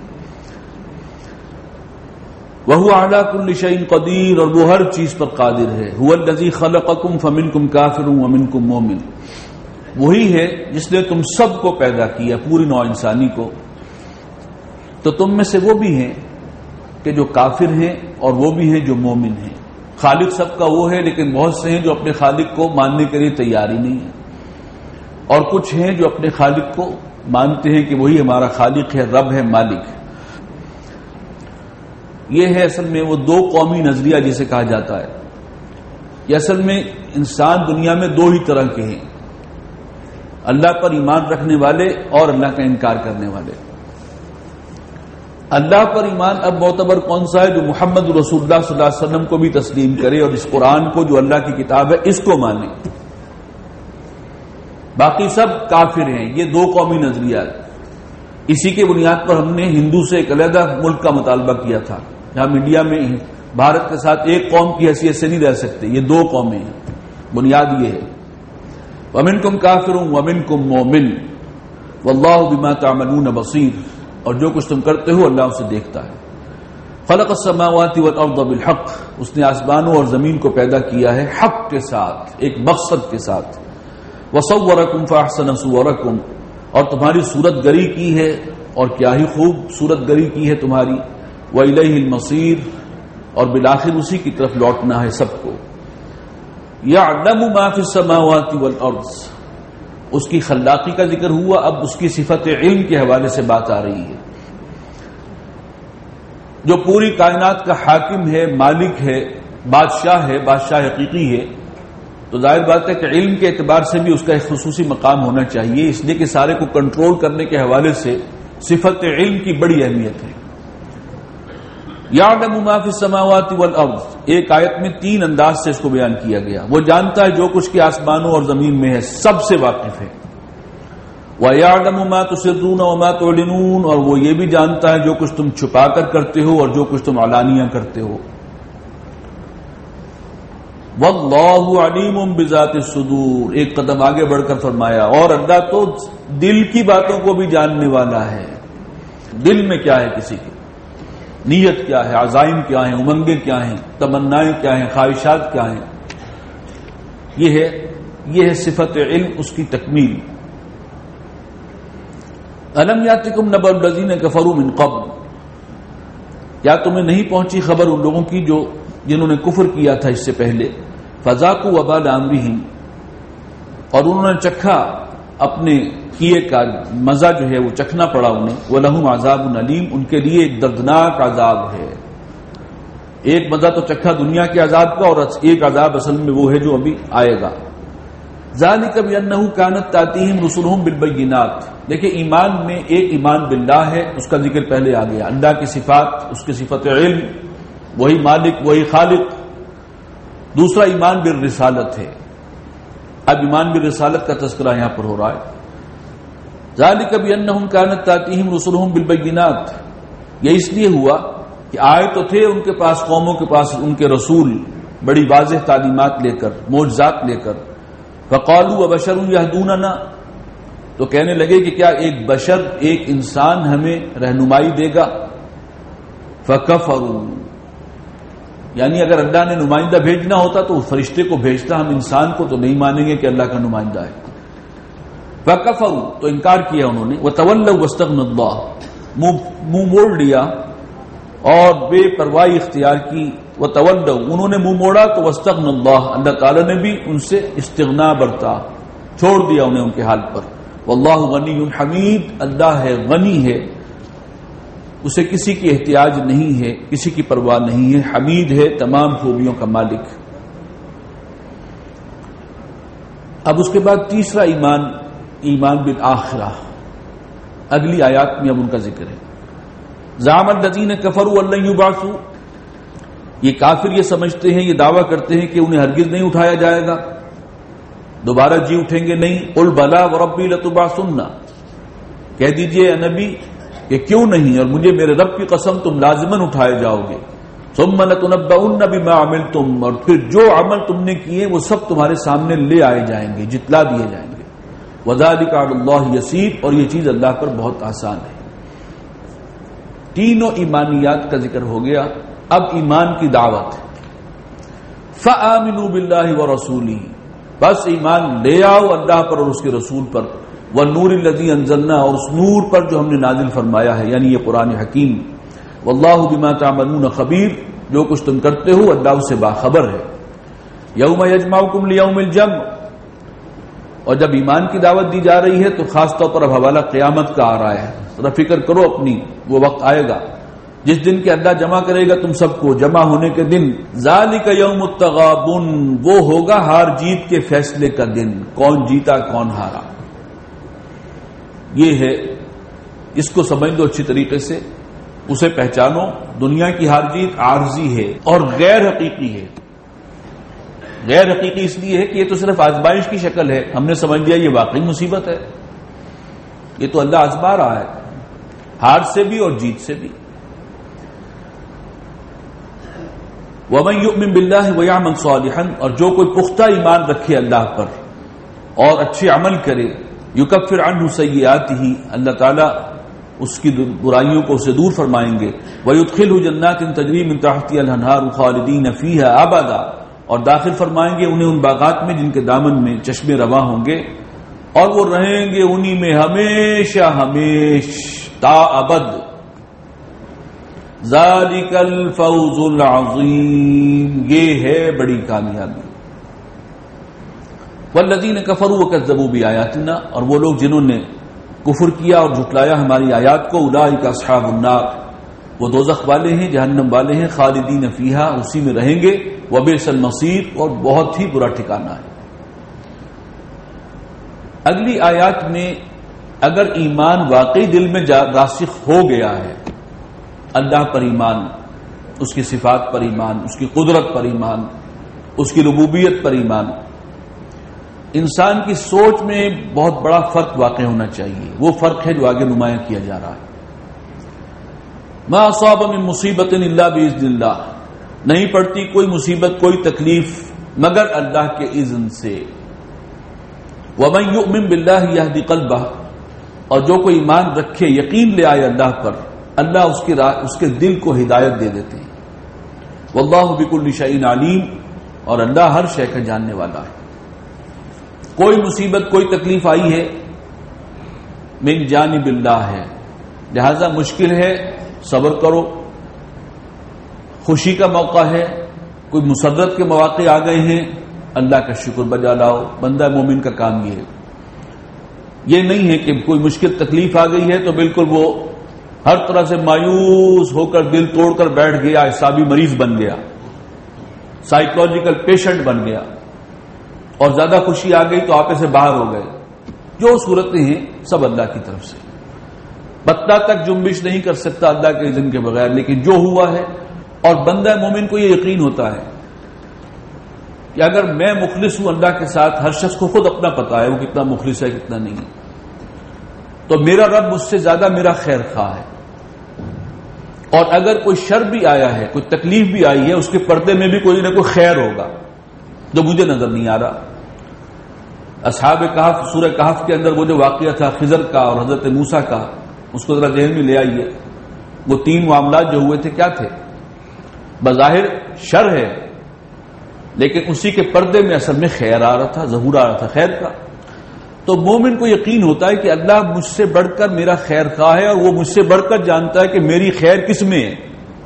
وَهُوَ عَلَى كُلِّ شَيْءٍ قَدِيرٌ، اور وہ ہر چیز پر قادر ہے۔ هُوَ الَّذِي خَلَقَكُمْ فَمِنْكُمْ كَافِرٌ وَمِنْكُمْ مُؤْمِنٌ، وہی ہے جس نے تم سب کو پیدا کیا، پوری نوع انسانی کو، تو تم میں سے وہ بھی ہیں کہ جو کافر ہیں اور وہ بھی ہیں جو مومن ہیں۔ خالق سب کا وہ ہے، لیکن بہت سے ہیں جو اپنے خالق کو ماننے کے لیے تیار ہی نہیں ہیں، اور کچھ ہیں جو اپنے خالق کو مانتے ہیں کہ وہی ہمارا خالق ہے، رب ہے، مالک ہے۔ یہ ہے اصل میں وہ دو قومی نظریہ جسے کہا جاتا ہے۔ یہ اصل میں انسان دنیا میں دو ہی طرح کے ہیں، اللہ پر ایمان رکھنے والے اور اللہ کا انکار کرنے والے۔ اللہ پر ایمان اب معتبر کون سا ہے؟ جو محمد رسول اللہ صلی اللہ علیہ وسلم کو بھی تسلیم کرے اور اس قرآن کو جو اللہ کی کتاب ہے اس کو مانے۔ باقی سب کافر ہیں۔ یہ دو قومی نظریات، اسی کے بنیاد پر ہم نے ہندو سے ایک علیحدہ ملک کا مطالبہ کیا تھا۔ ہم انڈیا میں بھارت کے ساتھ ایک قوم کی حیثیت سے نہیں رہ سکتے، یہ دو قومیں ہیں، بنیاد یہ ہے۔ وَمِنْكُمْ كَافِرٌ وَمِنْكُمْ مُؤْمِنٌ وَاللَّهُ بِمَا تَعْمَلُونَ بَصِيرٌ، اور جو کچھ تم کرتے ہو اللہ اسے دیکھتا ہے۔ خَلَقَ السَّمَاوَاتِ وَالْأَرْضَ بِالْحَقِّ، اس نے آسمانوں اور زمین کو پیدا کیا ہے حق کے ساتھ، ایک مقصد کے ساتھ۔ وَصَوَّرَكُمْ فَأَحْسَنَ صُوَرَكُمْ، اور تمہاری صورت گری کی ہے اور کیا ہی خوب صورت گری کی ہے تمہاری۔ وَإِلَيْهِ الْمَصِيرُ، اور بالآخر اسی کی طرف لوٹنا ہے سب کو۔ يَعْلَمُ مَا فِي السَّمَاوَاتِ وَالْأَرْضِ، اس کی خلاقی کا ذکر ہوا، اب اس کی صفت علم کے حوالے سے بات آ رہی ہے۔ جو پوری کائنات کا حاکم ہے، مالک ہے، بادشاہ ہے، بادشاہ حقیقی ہے، تو ظاہر بات ہے کہ علم کے اعتبار سے بھی اس کا ایک خصوصی مقام ہونا چاہیے، اس لیے کہ سارے کو کنٹرول کرنے کے حوالے سے صفت علم کی بڑی اہمیت ہے۔ یعلم ما فی السماوات والارض، ایک آیت میں تین انداز سے اس کو بیان کیا گیا۔ وہ جانتا ہے جو کچھ کے آسمانوں اور زمین میں ہے، سب سے واقف ہے۔ وَيَعْلَمُ مَا تُسِرُّونَ وَمَا تُعْلِنُونَ، اور وہ یہ بھی جانتا ہے جو کچھ تم چھپا کر کرتے ہو اور جو کچھ تم علانیہ کرتے ہو۔ وَاللَّهُ عَلِيمٌ بِذَاتِ الصُّدُورِ، ایک قدم آگے بڑھ کر فرمایا اور اللہ تو دل کی باتوں کو بھی جاننے والا ہے۔ دل میں کیا ہے کسی کی، نیت کیا ہے، عزائم کیا ہیں، امنگیں کیا ہیں، تمنائیں کیا ہیں، خواہشات کیا ہیں، یہ ہے یہ ہے صفت علم، اس کی تکمیل۔ الم یاتکم نبأ الذین کفروا من قبل، کیا تمہیں نہیں پہنچی خبر ان لوگوں کی جو جنہوں نے کفر کیا تھا اس سے پہلے؟ فذاقوا وبال امرہم، اور انہوں نے چکھا اپنے کیے کا مزہ جو ہے وہ چکھنا پڑا انہیں۔ وَلَهُمْ عَذَابٌ أَلِيمٌ، ان کے لیے ایک دردناک عذاب ہے۔ ایک مزہ تو چکھا دنیا کے عذاب کا، اور ایک عذاب اصل میں وہ ہے جو ابھی آئے گا۔ ذَلِكَ بِأَنَّهُ كَانَتْ تَأْتِيهِمْ رُسُلُهُمْ بِالْبَيِّنَاتِ، دیکھیں ایمان میں ایک ایمان باللہ ہے، اس کا ذکر پہلے آ گیا، اللہ کی صفات، اس کی صفت علم، وہی مالک وہی خالق۔ دوسرا ایمان بالرسالت ہے، اب ایمان بالرسالت کا تذکرہ یہاں پر ہو رہا ہے۔ ذَلِكَ بِأَنَّهُمْ كَانَتْ تَأْتِيهِمْ رُسُلُهُمْ بِالْبَيِّنَاتِ، یہ اس لیے ہوا کہ آئے تو تھے ان کے پاس، قوموں کے پاس ان کے رسول بڑی واضح تعلیمات لے کر، معجزات لے کر۔ فَقَالُوا وَبَشَرٌ يَهْدُونَنَا، تو کہنے لگے کہ کیا ایک بشر، ایک انسان ہمیں رہنمائی دے گا؟ فکفروا، یعنی اگر اللہ نے نمائندہ بھیجنا ہوتا تو فرشتے کو بھیجتا، ہم انسان کو تو نہیں مانیں گے کہ اللہ کا نمائندہ ہے۔ فکفروا، تو انکار کیا انہوں نے، وتولوا واستغنى اللہ، منہ موڑ لیا اور بے پرواہی اختیار کی۔ وتولوا، انہوں نے منہ موڑا تو واستغنى اللہ، اللہ تعالی نے بھی ان سے استغنا برتا، چھوڑ دیا انہیں ان کے حال پر۔ واللہ غنی حمید، اللہ ہے غنی ہے، اسے کسی کی احتیاج نہیں ہے، کسی کی پرواہ نہیں ہے، حمید ہے، تمام خوبیوں کا مالک۔ اب اس کے بعد تیسرا ایمان، ایمان بالآخرہ، اگلی آیات میں اب ان کا ذکر ہے۔ زعم الذین کفروا ان لن یبعثوا، یہ کافر یہ سمجھتے ہیں، یہ دعویٰ کرتے ہیں کہ انہیں ہرگز نہیں اٹھایا جائے گا، دوبارہ جی اٹھیں گے نہیں۔ قل بلا وربی لتبعثن، کہہ دیجئے اے نبی کہ کیوں نہیں، اور مجھے میرے رب کی قسم تم لازماً اٹھائے جاؤ گے۔ ثم لتنبؤن بما عملتم، اور پھر جو عمل تم نے کیے وہ سب تمہارے سامنے لے آئے جائیں گے، جتلا دیے جائیں گے۔ وذلک علی اللہ یسیر، اور یہ چیز اللہ پر بہت آسان ہے۔ تینوں ایمانیات کا ذکر ہو گیا، اب ایمان کی دعوت۔ فآمنوا باللہ ورسولہ، بس ایمان لے آؤ اللہ پر اور اس کے رسول پر، والنور الذی انزلنا، اور اس نور پر جو ہم نے نازل فرمایا ہے، یعنی یہ قرآن حکیم۔ واللہ بما تعملون خبیر، جو کچھ تم کرتے ہو اللہ اس سے باخبر ہے۔ یوم یجمعکم لیوم الجمع، اور جب ایمان کی دعوت دی جا رہی ہے تو خاص طور پر اب حوالہ قیامت کا آ رہا ہے، ذرا فکر کرو اپنی، وہ وقت آئے گا جس دن کے اللہ جمع کرے گا تم سب کو، جمع ہونے کے دن۔ ذالک یوم التغابن، وہ ہوگا ہار جیت کے فیصلے کا دن، کون جیتا کون ہارا۔ یہ ہے، اس کو سمجھ لو اچھی طریقے سے، اسے پہچانو۔ دنیا کی ہار جیت عارضی ہے اور غیر حقیقی ہے۔ غیر حقیقی اس لیے ہے کہ یہ تو صرف آزمائش کی شکل ہے، ہم نے سمجھ لیا یہ واقعی مصیبت ہے، یہ تو اللہ آزما رہا ہے، ہار سے بھی اور جیت سے بھی۔ وَمَن يُؤْمِن بِاللَّهِ وَيَعْمَلْ صَالِحًا، اور جو کوئی پختہ ایمان رکھے اللہ پر اور اچھے عمل کرے، يُكَفِّرْ عَنْهُ سَيِّئَاتِهِ، اللہ تعالیٰ اس کی برائیوں کو اسے دور فرمائیں گے۔ وَيُدْخِلْهُ جَنَّاتٍ تَجْرِي مِن تَحْتِهَا الْأَنْهَارُ خَالِدِينَ فِيهَا أَبَدًا، اور داخل فرمائیں گے انہیں ان باغات میں جن کے دامن میں چشمے رواں ہوں گے، اور وہ رہیں گے انہی میں ہمیشہ ہمیشہ تا ابد۔ ذالک الفوز العظیم، یہ ہے بڑی کامیابی۔ والذین کفروا وکذبوا بآیاتنا، اور وہ لوگ جنہوں نے کفر کیا اور جھٹلایا ہماری آیات کو، اولئک اصحاب النار، وہ دوزخ والے ہیں، جہنم والے ہیں، خالدین فیہا، اسی میں رہیں گے، وبئس المصیر، اور بہت ہی برا ٹھکانہ ہے۔ اگلی آیات میں اگر ایمان واقعی دل میں راسخ ہو گیا ہے، اللہ پر ایمان، اس کی صفات پر ایمان، اس کی قدرت پر ایمان، اس کی ربوبیت پر ایمان، انسان کی سوچ میں بہت بڑا فرق واقع ہونا چاہیے۔ وہ فرق ہے جو آگے نمایاں کیا جا رہا ہے۔ ما اصاب من مصیبت الا باذن اللہ، نہیں پڑتی کوئی مصیبت، کوئی تکلیف مگر اللہ کے اذن سے۔ ومن یؤمن باللہ یہدی قلبہ، اور جو کوئی ایمان رکھے، یقین لے آئے اللہ پر، اللہ اس کے اس کے دل کو ہدایت دے دیتے ہیں۔ واللہ بکل شیء علیم، اور اللہ ہر شے کا جاننے والا ہے۔ کوئی مصیبت، کوئی تکلیف آئی ہے، من جانب اللہ ہے، لہذا مشکل ہے، صبر کرو۔ خوشی کا موقع ہے، کوئی مسرت کے مواقع آ گئے ہیں، اللہ کا شکر بجا لاؤ۔ بندہ مومن کا کام یہ ہے، یہ نہیں ہے کہ کوئی مشکل تکلیف آ گئی ہے تو بالکل وہ ہر طرح سے مایوس ہو کر دل توڑ کر بیٹھ گیا، اعصابی مریض بن گیا، سائیکولوجیکل پیشنٹ بن گیا، اور زیادہ خوشی آ گئی تو آپے سے باہر ہو گئے۔ جو صورتیں ہیں سب اللہ کی طرف سے، پتہ تک جنبش نہیں کر سکتا اللہ کے اذن کے بغیر، لیکن جو ہوا ہے، اور بندہ مومن کو یہ یقین ہوتا ہے کہ اگر میں مخلص ہوں اللہ کے ساتھ، ہر شخص کو خود اپنا پتا ہے وہ کتنا مخلص ہے کتنا نہیں ہے، تو میرا رب مجھ سے زیادہ میرا خیر خواہ ہے، اور اگر کوئی شر بھی آیا ہے، کوئی تکلیف بھی آئی ہے، اس کے پردے میں بھی کوئی نہ کوئی خیر ہوگا جو مجھے نظر نہیں آ رہا۔ اصحاب کہف، سورہ کہف کے اندر وہ جو واقعہ تھا خضر کا اور حضرت موسیٰ کا، اس کو ذرا ذہن میں لے آئیے. وہ تین معاملات جو ہوئے تھے کیا تھے؟ بظاہر شر ہے، لیکن اسی کے پردے میں اصل میں خیر آ رہا تھا، ظہور آ رہا تھا خیر کا. تو مومن کو یقین ہوتا ہے کہ اللہ مجھ سے بڑھ کر میرا خیر خواہ ہے، اور وہ مجھ سے بڑھ کر جانتا ہے کہ میری خیر کس میں ہے.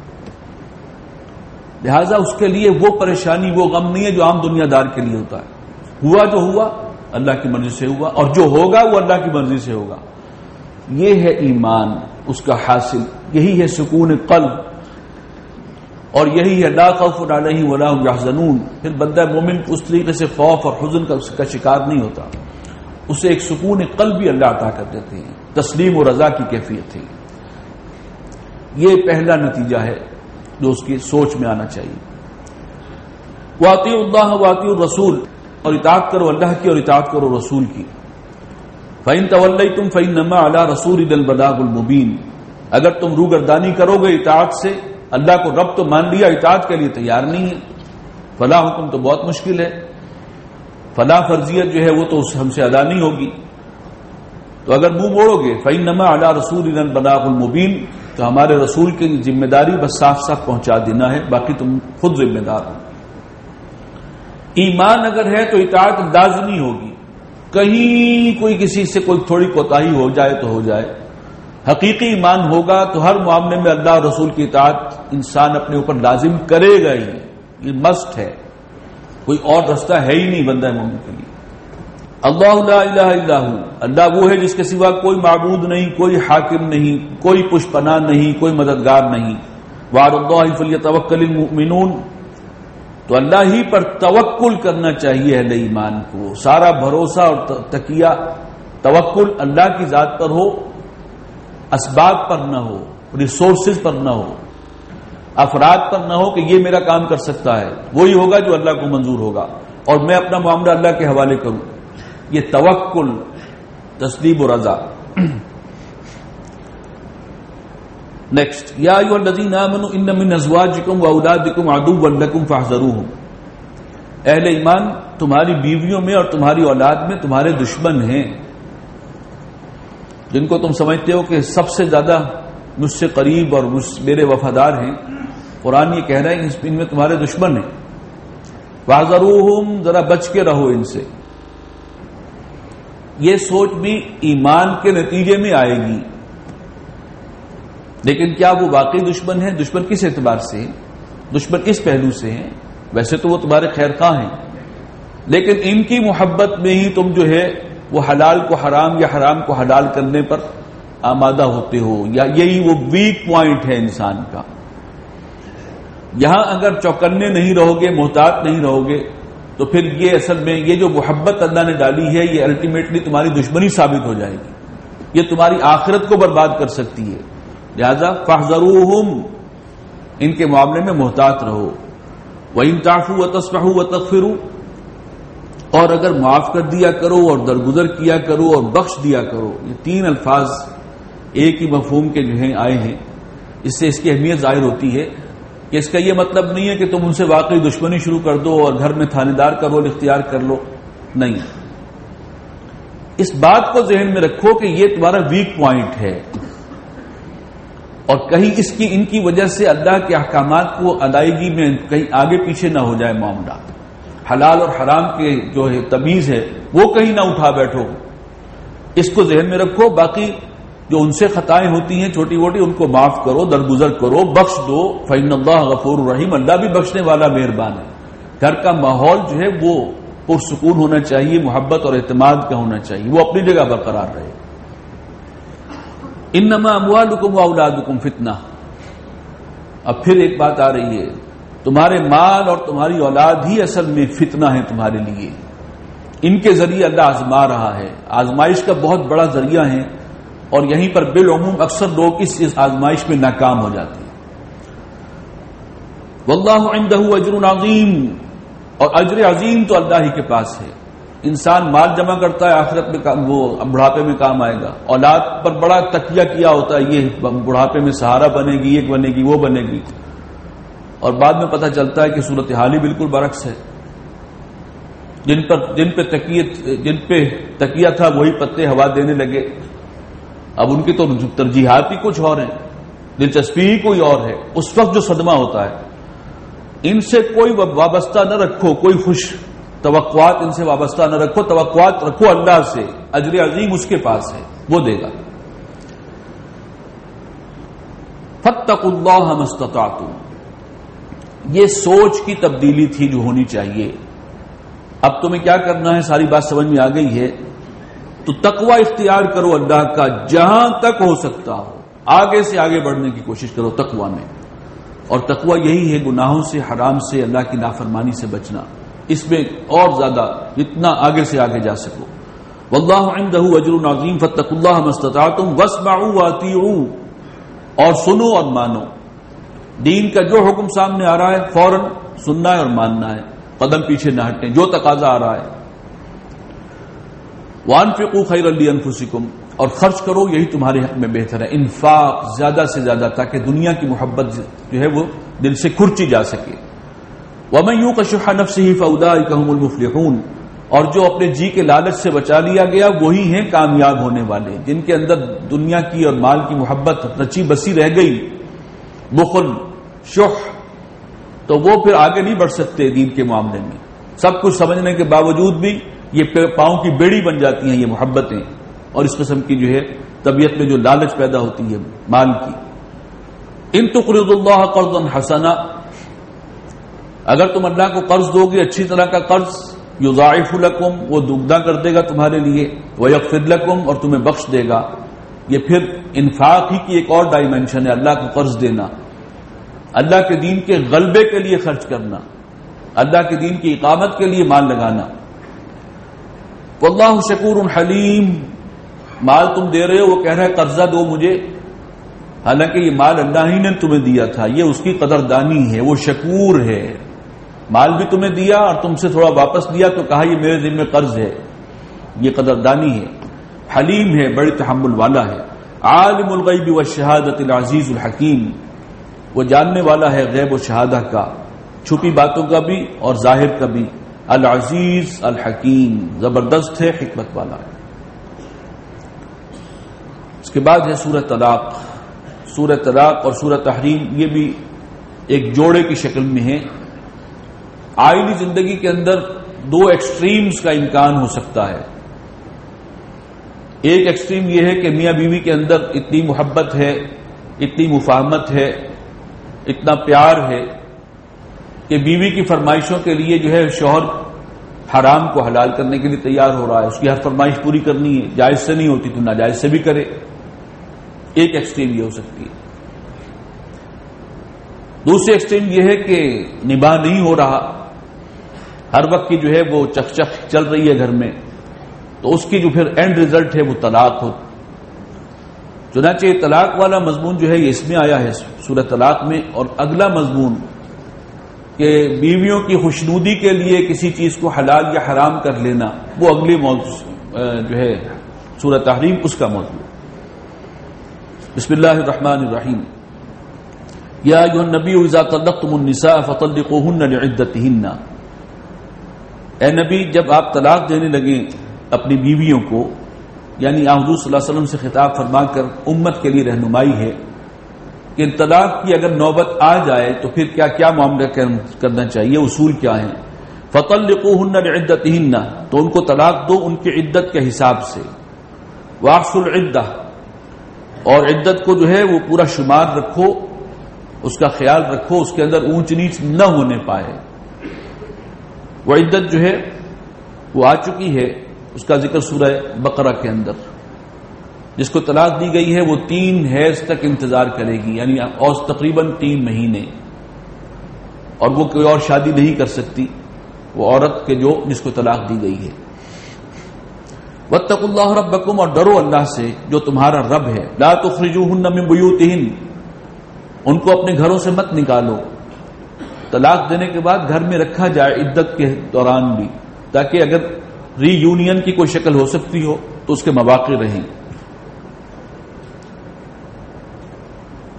لہذا اس کے لیے وہ پریشانی، وہ غم نہیں ہے جو عام دنیا دار کے لیے ہوتا ہے. ہوا جو ہوا اللہ کی مرضی سے ہوا، اور جو ہوگا وہ اللہ کی مرضی سے ہوگا. یہ ہے ایمان اس کا حاصل، یہی ہے سکون قلب، اور یہی ہے لا خوف علیہم ولا هم یحزنون. پھر بندہ مومن اس طریقے سے خوف اور حزن کا شکار نہیں ہوتا، اسے ایک سکون قلب بھی اللہ عطا کر دیتے ہیں، تسلیم و رضا کی کیفیت ہے. یہ پہلا نتیجہ ہے جو اس کی سوچ میں آنا چاہیے. وَأَطِيعُوا اللَّهَ وَأَطِيعُوا الرَّسُولَ، اور اطاعت کرو اللہ کی اور اطاعت کرو رسول کی. فَإِن تَوَلَّيْتُمْ فَإِنَّمَا عَلَى رَسُولِنَا الْبَلَاغُ الْمُبِينُ، اگر تم روگردانی کرو گے اطاعت سے، اللہ کو رب تو مان لیا، اطاعت کے لیے تیار نہیں ہے، فلا حکم تو بہت مشکل ہے، فلا فرضیت جو ہے وہ تو ہم سے ادا نہیں ہوگی. تو اگر منہ موڑو گے فَإِنَّمَا عَلَى رَسُولِنَا الْبَلَاغُ الْمُبِينُ، تو ہمارے رسول کی ذمہ داری بس صاف صاف پہنچا دینا ہے، باقی تم خود ذمہ دار ہو. ایمان اگر ہے تو اطاعت لازمی ہوگی، کہیں کوئی کسی سے کوئی تھوڑی کوتاہی ہو جائے تو ہو جائے. حقیقی ایمان ہوگا تو ہر معاملے میں اللہ اور رسول کی اطاعت انسان اپنے اوپر لازم کرے گا ہی، یہ مسٹ ہے، کوئی اور رستہ ہے ہی نہیں بندہ مومن کے لیے. اللہ لا الہ الا ہو، اللہ وہ ہے جس کے سوا کوئی معبود نہیں، کوئی حاکم نہیں، کوئی پشپناہ نہیں، کوئی مددگار نہیں. وعلی اللہ فلیتوکل المؤمنون، تو اللہ ہی پر توکل کرنا چاہیے اہل ایمان کو. سارا بھروسہ اور تکیہ، توکل اللہ کی ذات پر ہو، اسباب پر نہ ہو، ریسورسز پر نہ ہو، افراد پر نہ ہو کہ یہ میرا کام کر سکتا ہے، وہی ہوگا جو اللہ کو منظور ہوگا، اور میں اپنا معاملہ اللہ کے حوالے کروں. یہ توکل، تسلیم و رضا. نیکسٹ، یا ایھا الذین آمنوا ان من ازواجکم واولادکم عدوا لکم فاحذروہم، اہل ایمان تمہاری بیویوں میں اور تمہاری اولاد میں تمہارے دشمن ہیں، جن کو تم سمجھتے ہو کہ سب سے زیادہ مجھ سے قریب اور مجھ میرے وفادار ہیں. قرآن یہ کہہ رہا ہے کہ ان میں تمہارے دشمن ہیں. فاحذروہم، ذرا بچ کے رہو ان سے. یہ سوچ بھی ایمان کے نتیجے میں آئے گی، لیکن کیا وہ واقعی دشمن ہیں؟ دشمن کس اعتبار سے ہیں؟ دشمن اس پہلو سے ہیں، ویسے تو وہ تمہارے خیر خواہ ہیں، لیکن ان کی محبت میں ہی تم جو ہے وہ حلال کو حرام یا حرام کو حلال کرنے پر آمادہ ہوتے ہو، یا یہی وہ ویک پوائنٹ ہے انسان کا. یہاں اگر چوکنے نہیں رہو گے، محتاط نہیں رہو گے، تو پھر یہ اصل میں یہ جو محبت اللہ نے ڈالی ہے یہ الٹیمیٹلی تمہاری دشمنی ثابت ہو جائے گی، یہ تمہاری آخرت کو برباد کر سکتی ہے. لہذا فاحذروہم، ان کے معاملے میں محتاط رہو. وَإِن تَعْفُوا وَتَصْفَحُوا وَتَغْفِرُوا، اور اگر معاف کر دیا کرو اور درگزر کیا کرو اور بخش دیا کرو، یہ تین الفاظ ایک ہی مفہوم کے جو ہیں آئے ہیں. اس سے اس کی اہمیت ظاہر ہوتی ہے کہ اس کا یہ مطلب نہیں ہے کہ تم ان سے واقعی دشمنی شروع کر دو اور گھر میں تھانے دار کا رول اختیار کر لو، نہیں. اس بات کو ذہن میں رکھو کہ یہ تمہارا ویک پوائنٹ ہے، اور کہیں اس کی ان کی وجہ سے اللہ کے احکامات کو ادائیگی میں کہیں آگے پیچھے نہ ہو جائے معاملہ. حلال اور حرام کے جو ہے تمیز ہے وہ کہیں نہ اٹھا بیٹھو، اس کو ذہن میں رکھو. باقی جو ان سے خطائیں ہوتی ہیں چھوٹی موٹی ان کو معاف کرو، درگزر کرو، بخش دو. فإن اللہ غفور رحیم، اللہ بھی بخشنے والا مہربان ہے. گھر کا ماحول جو ہے وہ پرسکون ہونا چاہیے، محبت اور اعتماد کا ہونا چاہیے، وہ اپنی جگہ برقرار رہے. انما اموالکم واولادکم فتنہ. اب پھر ایک بات آ رہی ہے، تمہارے مال اور تمہاری اولاد ہی اصل میں فتنہ ہے تمہارے لیے. ان کے ذریعے اللہ آزما رہا ہے، آزمائش کا بہت بڑا ذریعہ ہے، اور یہیں پر بالعموم اکثر لوگ اس آزمائش میں ناکام ہو جاتے ہیں. واللہ عندہ اجر عظیم، اور اجر عظیم تو اللہ ہی کے پاس ہے. انسان مال جمع کرتا ہے، آخرت میں وہ بڑھاپے میں کام آئے گا. اولاد پر بڑا تکیہ کیا ہوتا ہے، یہ بڑھاپے میں سہارا بنے گی، یہ بنے گی، وہ بنے گی، اور بعد میں پتہ چلتا ہے کہ صورتحال ہی بالکل برعکس ہے. جن پر جن پہ تکیت جن پہ تکیہ تھا وہی پتے ہوا دینے لگے. اب ان کی تو ترجیحات ہی کچھ اور ہیں، دلچسپی ہی کوئی اور ہے. اس وقت جو صدمہ ہوتا ہے، ان سے کوئی وابستہ نہ رکھو، کوئی خوش توقعات ان سے وابستہ نہ رکھو، توقعات رکھو اللہ سے، اجر عظیم اس کے پاس ہے، وہ دے گا. فاتقوا اللہ ما استطعتم، یہ سوچ کی تبدیلی تھی جو ہونی چاہیے. اب تمہیں کیا کرنا ہے، ساری بات سمجھ میں آ گئی ہے. تو تقوی اختیار کرو اللہ کا جہاں تک ہو سکتا ہو، آگے سے آگے بڑھنے کی کوشش کرو تقوی میں. اور تقوی یہی ہے گناہوں سے، حرام سے، اللہ کی نافرمانی سے بچنا. اس میں اور زیادہ جتنا آگے سے آگے جا سکو. واللہ عندہ اجر عظیم فاتقوا اللہ ما استطعتم واسمعوا واطیعوا، اور سنو اور مانو. دین کا جو حکم سامنے آ رہا ہے فوراً سننا ہے اور ماننا ہے، قدم پیچھے نہ ہٹیں جو تقاضا آ رہا ہے. وانفقوا خیرا لانفسکم، اور خرچ کرو یہی تمہارے حق میں بہتر ہے. انفاق زیادہ سے زیادہ، تاکہ دنیا کی محبت جو ہے وہ دل سے کھرچی جا سکے. ومن یوق شح نفسہ فاولئک هم المفلحون، اور جو اپنے جی کے لالچ سے بچا لیا گیا وہی ہیں کامیاب ہونے والے. جن کے اندر دنیا کی اور مال کی محبت رچی بسی رہ گئی، بخل، شح، تو وہ پھر آگے نہیں بڑھ سکتے دین کے معاملے میں. سب کچھ سمجھنے کے باوجود بھی یہ پاؤں کی بیڑی بن جاتی ہیں یہ محبتیں، اور اس قسم کی جو ہے طبیعت میں جو لالچ پیدا ہوتی ہے مال کی. ان تقرضوا اللہ قرضا حسنا، اگر تم اللہ کو قرض دو گے اچھی طرح کا قرض، یضاعف لکم، وہ دوگنا کر دے گا تمہارے لیے، ویغفر لکم، اور تمہیں بخش دے گا. یہ پھر انفاق ہی کی ایک اور ڈائمنشن ہے، اللہ کو قرض دینا، اللہ کے دین کے غلبے کے لیے خرچ کرنا، اللہ کے دین کی اقامت کے لیے مال لگانا. واللہ شکور حلیم، مال تم دے رہے ہو، وہ کہہ رہا ہے قرضہ دو مجھے، حالانکہ یہ مال اللہ ہی نے تمہیں دیا تھا، یہ اس کی قدردانی ہے، وہ شکور ہے. مال بھی تمہیں دیا اور تم سے تھوڑا واپس دیا تو کہا یہ میرے ذمہ قرض ہے، یہ قدردانی ہے. حلیم ہے، بڑی تحمل والا ہے. عالم الغیب والشہادۃ العزیز الحکیم، وہ جاننے والا ہے غیب و شہادہ کا، چھپی باتوں کا بھی اور ظاہر کا بھی. العزیز الحکیم، زبردست ہے، حکمت والا ہے. اس کے بعد ہے سورہ طلاق. سورہ طلاق اور سورہ تحریم یہ بھی ایک جوڑے کی شکل میں ہے. آئلی زندگی کے اندر دو ایکسٹریمز کا امکان ہو سکتا ہے. ایک ایکسٹریم یہ ہے کہ میاں بیوی کے اندر اتنی محبت ہے، اتنی مفاہمت ہے، اتنا پیار ہے کہ بیوی کی فرمائشوں کے لیے جو ہے شوہر حرام کو حلال کرنے کے لیے تیار ہو رہا ہے، اس کی ہر فرمائش پوری کرنی ہے، جائز سے نہیں ہوتی تو ناجائز سے بھی کرے. ایک ایکسٹریم یہ ہو سکتی ہے. دوسری ایکسٹریم یہ ہے کہ نباہ نہیں ہو رہا، ہر وقت کی جو ہے وہ چک چک چل رہی ہے گھر میں، تو اس کی جو پھر اینڈ ریزلٹ ہے وہ طلاق ہو. چنانچہ طلاق والا مضمون جو ہے یہ اس میں آیا ہے سورہ طلاق میں، اور اگلا مضمون کہ بیویوں کی خوشنودی کے لیے کسی چیز کو حلال یا حرام کر لینا، وہ اگلی موضوع جو ہے سورہ تحریم اس کا موضوع. بسم اللہ الرحمن الرحیم. یا ایھا النبی اذا طلقتم النساء فطلقوهن لعدتهن، اے نبی جب آپ طلاق دینے لگیں اپنی بیویوں کو، یعنی حضور صلی اللہ علیہ وسلم سے خطاب فرما کر امت کے لیے رہنمائی ہے کہ طلاق کی اگر نوبت آ جائے تو پھر کیا کیا معاملہ کرنا چاہیے، اصول کیا ہیں. فطلقوهن لعدتهن، تو ان کو طلاق دو ان کی عدت کے حساب سے. واحصوا العدہ، اور عدت کو جو ہے وہ پورا شمار رکھو، اس کا خیال رکھو، اس کے اندر اونچ نیچ نہ ہونے پائے. وہ عدت جو ہے وہ آ چکی ہے، اس کا ذکر سورہ بقرہ کے اندر. جس کو طلاق دی گئی ہے وہ تین حیض تک انتظار کرے گی، یعنی اور تقریباً تین مہینے، اور وہ کوئی اور شادی نہیں کر سکتی وہ عورت کے جو جس کو طلاق دی گئی ہے. واتقوا اللہ ربکم، اور ڈرو اللہ سے جو تمہارا رب ہے. لا تخرجوہن من بیوتہن، ان کو اپنے گھروں سے مت نکالو. طلاق دینے کے بعد گھر میں رکھا جائے عدت کے دوران بھی، تاکہ اگر ری یونین کی کوئی شکل ہو سکتی ہو تو اس کے مواقع رہیں.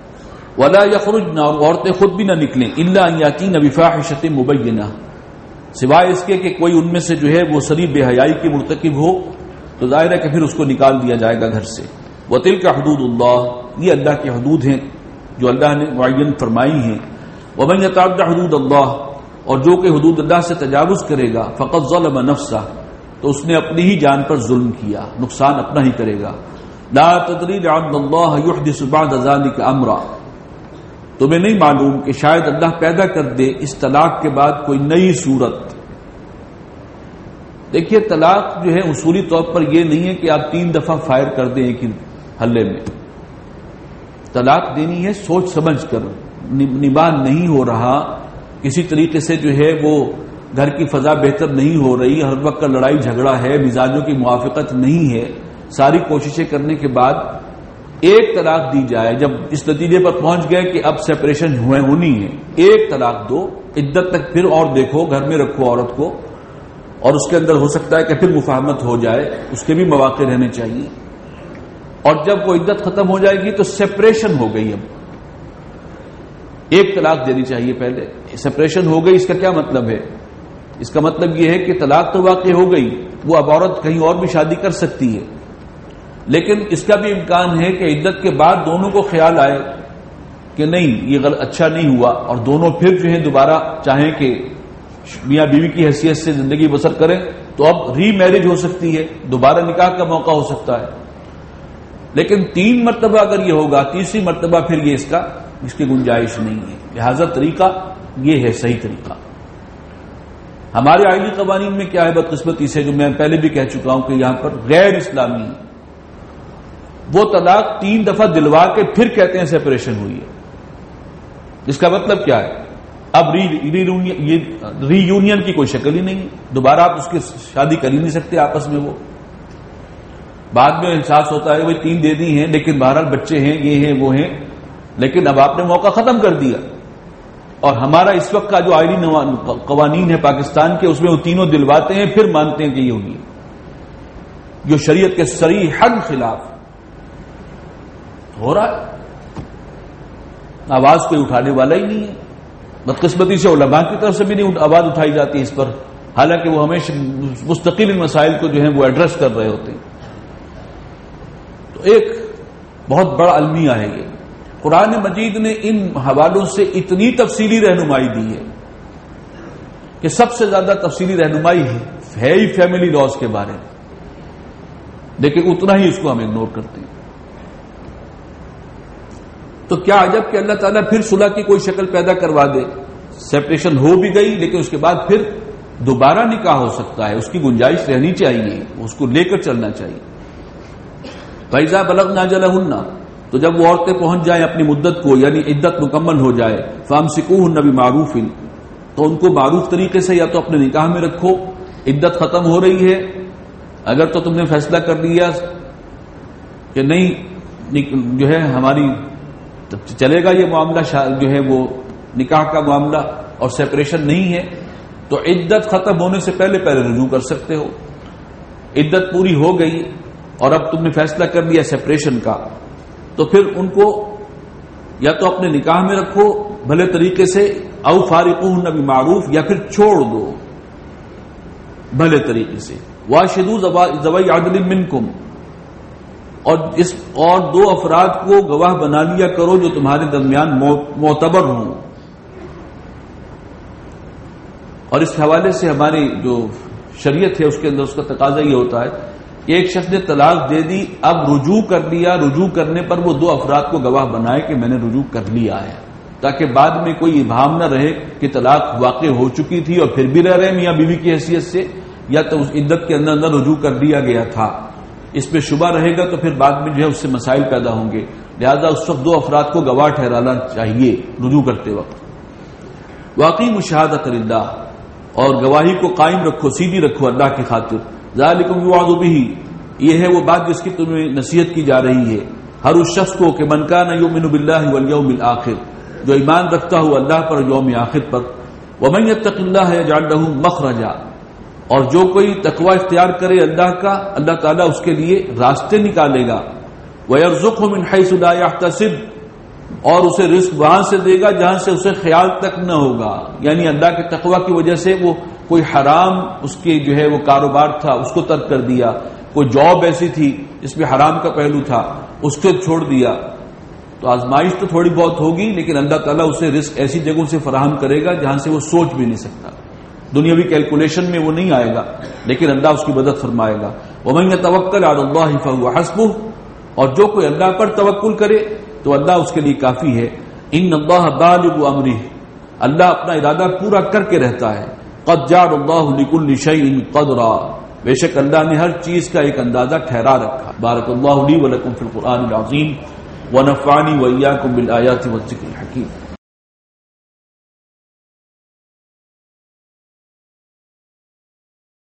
ولا یخرجن، اور عورتیں خود بھی نہ نکلیں، الا ان یاتین بفاحشۃ مبینہ، سوائے اس کے کہ کوئی ان میں سے جو ہے وہ سری بے حیائی کی مرتکب ہو تو ظاہر ہے کہ پھر اس کو نکال دیا جائے گا گھر سے. وَتِلْكَ حُدُودُ اللَّهِ، یہ اللہ کی حدود ہیں جو اللہ نے معین فرمائی ہیں. وَمَنْ يَتَعَدَّ حُدُودَ اللَّهِ، اور جو کہ حدود اللہ سے تجاوز کرے گا فَقَدْ ظَلَمَ نَفْسَهُ، تو اس نے اپنی ہی جان پر ظلم کیا، نقصان اپنا ہی کرے گا. لَا تَدْرِي لَعَلَّ اللَّهَ يُحْدِثُ بَعْدَ ذَلِكَ أَمْرًا، تمہیں نہیں معلوم کہ شاید اللہ پیدا کر دے اس طلاق کے بعد کوئی نئی صورت. دیکھیے طلاق جو ہے اصولی طور پر یہ نہیں ہے کہ آپ تین دفعہ فائر کر دیں ایک ہی حلے میں. طلاق دینی ہے سوچ سمجھ کر، نباہ نہیں ہو رہا، کسی طریقے سے جو ہے وہ گھر کی فضا بہتر نہیں ہو رہی، ہر وقت کا لڑائی جھگڑا ہے، مزاجوں کی موافقت نہیں ہے، ساری کوششیں کرنے کے بعد ایک طلاق دی جائے. جب اس نتیجے پر پہنچ گئے کہ اب سیپریشن ہوئے ہونی ہے، ایک طلاق دو، عدت تک پھر اور دیکھو، گھر میں رکھو عورت کو، اور اس کے اندر ہو سکتا ہے کہ پھر مفاہمت ہو جائے، اس کے بھی مواقع رہنے چاہیے. اور جب وہ عدت ختم ہو جائے گی تو سیپریشن ہو گئی، اب ایک طلاق دینی چاہیے پہلے. سیپریشن ہو گئی، اس کا کیا مطلب ہے؟ اس کا مطلب یہ ہے کہ طلاق تو واقع ہو گئی، وہ اب عورت کہیں اور بھی شادی کر سکتی ہے، لیکن اس کا بھی امکان ہے کہ عدت کے بعد دونوں کو خیال آئے کہ نہیں یہ غلط اچھا نہیں ہوا، اور دونوں پھر جو ہے دوبارہ چاہیں کہ میاں بیوی کی حیثیت سے زندگی بسر کریں تو اب ری میرج ہو سکتی ہے، دوبارہ نکاح کا موقع ہو سکتا ہے. لیکن تین مرتبہ اگر یہ ہوگا، تیسری مرتبہ پھر یہ اس کا اس کی گنجائش نہیں ہے. لہذا طریقہ یہ ہے صحیح طریقہ. ہمارے آئینی قوانین میں کیا ہے بدقسمتی سے، جو میں پہلے بھی کہہ چکا ہوں کہ یہاں پر غیر اسلامی ہے. وہ طلاق تین دفعہ دلوا کے پھر کہتے ہیں سیپریشن ہوئی ہے. جس کا مطلب کیا ہے؟ اب ری ری یونین کی کوئی شکل ہی نہیں ہے، دوبارہ آپ اس کی شادی کر ہی نہیں سکتے آپس میں. وہ بعد میں احساس ہوتا ہے کہ بھائی تین دے دی ہیں لیکن بہرحال بچے ہیں، یہ ہیں وہ ہیں، لیکن اب آپ نے موقع ختم کر دیا. اور ہمارا اس وقت کا جو آئینی قوانین ہے پاکستان کے، اس میں وہ تینوں دلواتے ہیں پھر مانتے ہیں کہ یہ ہوگی، جو شریعت کے صریح حد خلاف ہو رہا ہے. آواز کوئی اٹھانے والا ہی نہیں ہے. بدقسمتی سے علماء کی طرف سے بھی نہیں آواز اٹھائی جاتی اس پر، حالانکہ وہ ہمیشہ مستقل ان مسائل کو جو ہے وہ ایڈریس کر رہے ہوتے ہیں. تو ایک بہت بڑا المیہ ہے یہ. قرآن مجید نے ان حوالوں سے اتنی تفصیلی رہنمائی دی ہے کہ سب سے زیادہ تفصیلی رہنمائی ہے ہی فیملی لاز کے بارے میں، لیکن اتنا ہی اس کو ہم اگنور کرتے ہیں. تو کیا عجب کہ اللہ تعالیٰ پھر صلح کی کوئی شکل پیدا کروا دے. سیپریشن ہو بھی گئی لیکن اس کے بعد پھر دوبارہ نکاح ہو سکتا ہے، اس کی گنجائش رہنی چاہیے، اس کو لے کر چلنا چاہیے. فَإِذَا بَلَغْنَ أَجَلَهُنَّ، تو جب وہ عورتیں پہنچ جائیں اپنی مدت کو، یعنی عدت مکمل ہو جائے، فَأَمْسِكُوهُنَّ بِمَعْرُوفٍ، تو ان کو معروف طریقے سے یا تو اپنے نکاح میں رکھو. عدت ختم ہو رہی ہے، اگر تو تم نے فیصلہ کر لیا کہ نہیں جو ہے ہماری چلے گا یہ معاملہ جو ہے وہ نکاح کا معاملہ اور سیپریشن نہیں ہے، تو عدت ختم ہونے سے پہلے پہلے رجوع کر سکتے ہو. عدت پوری ہو گئی اور اب تم نے فیصلہ کر لیا سیپریشن کا، تو پھر ان کو یا تو اپنے نکاح میں رکھو بھلے طریقے سے، او فارقوہن بمعروف، یا پھر چھوڑ دو بھلے طریقے سے. واشہدوا ذوی عدل منکم، اور اس اور دو افراد کو گواہ بنا لیا کرو جو تمہارے درمیان معتبر ہوں. اور اس حوالے سے ہماری جو شریعت ہے اس کے اندر اس کا تقاضا یہ ہوتا ہے کہ ایک شخص نے طلاق دے دی، اب رجوع کر لیا، رجوع کرنے پر وہ دو افراد کو گواہ بنائے کہ میں نے رجوع کر لیا ہے، تاکہ بعد میں کوئی ابہام نہ رہے کہ طلاق واقع ہو چکی تھی اور پھر بھی رہ رہے میاں بیوی کی حیثیت سے، یا تو اس عدت کے اندر اندر رجوع کر دیا گیا تھا. اس پہ شبہ رہے گا تو پھر بعد میں جو ہے اس سے مسائل پیدا ہوں گے. لہذا اس وقت دو افراد کو گواہ ٹھہرانا چاہیے رجوع کرتے وقت. واقعی شہادت للہ، اور گواہی کو قائم رکھو، سیدھی رکھو اللہ کی خاطر. ذالکم یوعظ بہ، یہ ہے وہ بات جس کی تمہیں نصیحت کی جا رہی ہے ہر اس شخص کو کہ من کان یؤمن باللہ والیوم الآخر، جو ایمان رکھتا ہو اللہ پر یوم آخر پر. ومن یتق اللہ یجعل لہ مخرجا، اور جو کوئی تقوی اختیار کرے اللہ کا، اللہ تعالیٰ اس کے لیے راستے نکالے گا. وَيَرْزُقْهُ مِنْ حَيْثُ لَا يَحْتَسِبُ، اور اسے رزق وہاں سے دے گا جہاں سے اسے خیال تک نہ ہوگا. یعنی اللہ کے تقوی کی وجہ سے وہ کوئی حرام اس کے جو ہے وہ کاروبار تھا اس کو ترک کر دیا، کوئی جاب ایسی تھی جس میں حرام کا پہلو تھا اس کو چھوڑ دیا، تو آزمائش تو تھوڑی بہت ہوگی، لیکن اللہ تعالیٰ اسے رزق ایسی جگہوں سے فراہم کرے گا جہاں سے وہ سوچ بھی نہیں سکتا، دنیاوی کیلکولیشن میں وہ نہیں آئے گا، لیکن اللہ اس کی مدد فرمائے گا۔ وَمَن يَتَوَكَّلْ عَلَى اللَّهِ فَهُوَ حَسْبُهُ، اور جو کوئی اللہ پر توکل کرے تو اللہ اس کے لیے کافی ہے۔ ان اللہ بالغ امرہ، اللہ اپنا ارادہ پورا کر کے رہتا ہے۔ قد جعل اللہ لكل شيء قدرا، بے شک اللہ نے ہر چیز کا ایک اندازہ ٹھہرا رکھا۔ بارک اللہ لی ولکم فی القرآن العظیم ونفعنی وإیاکم بالآیات والذکر الحکیم۔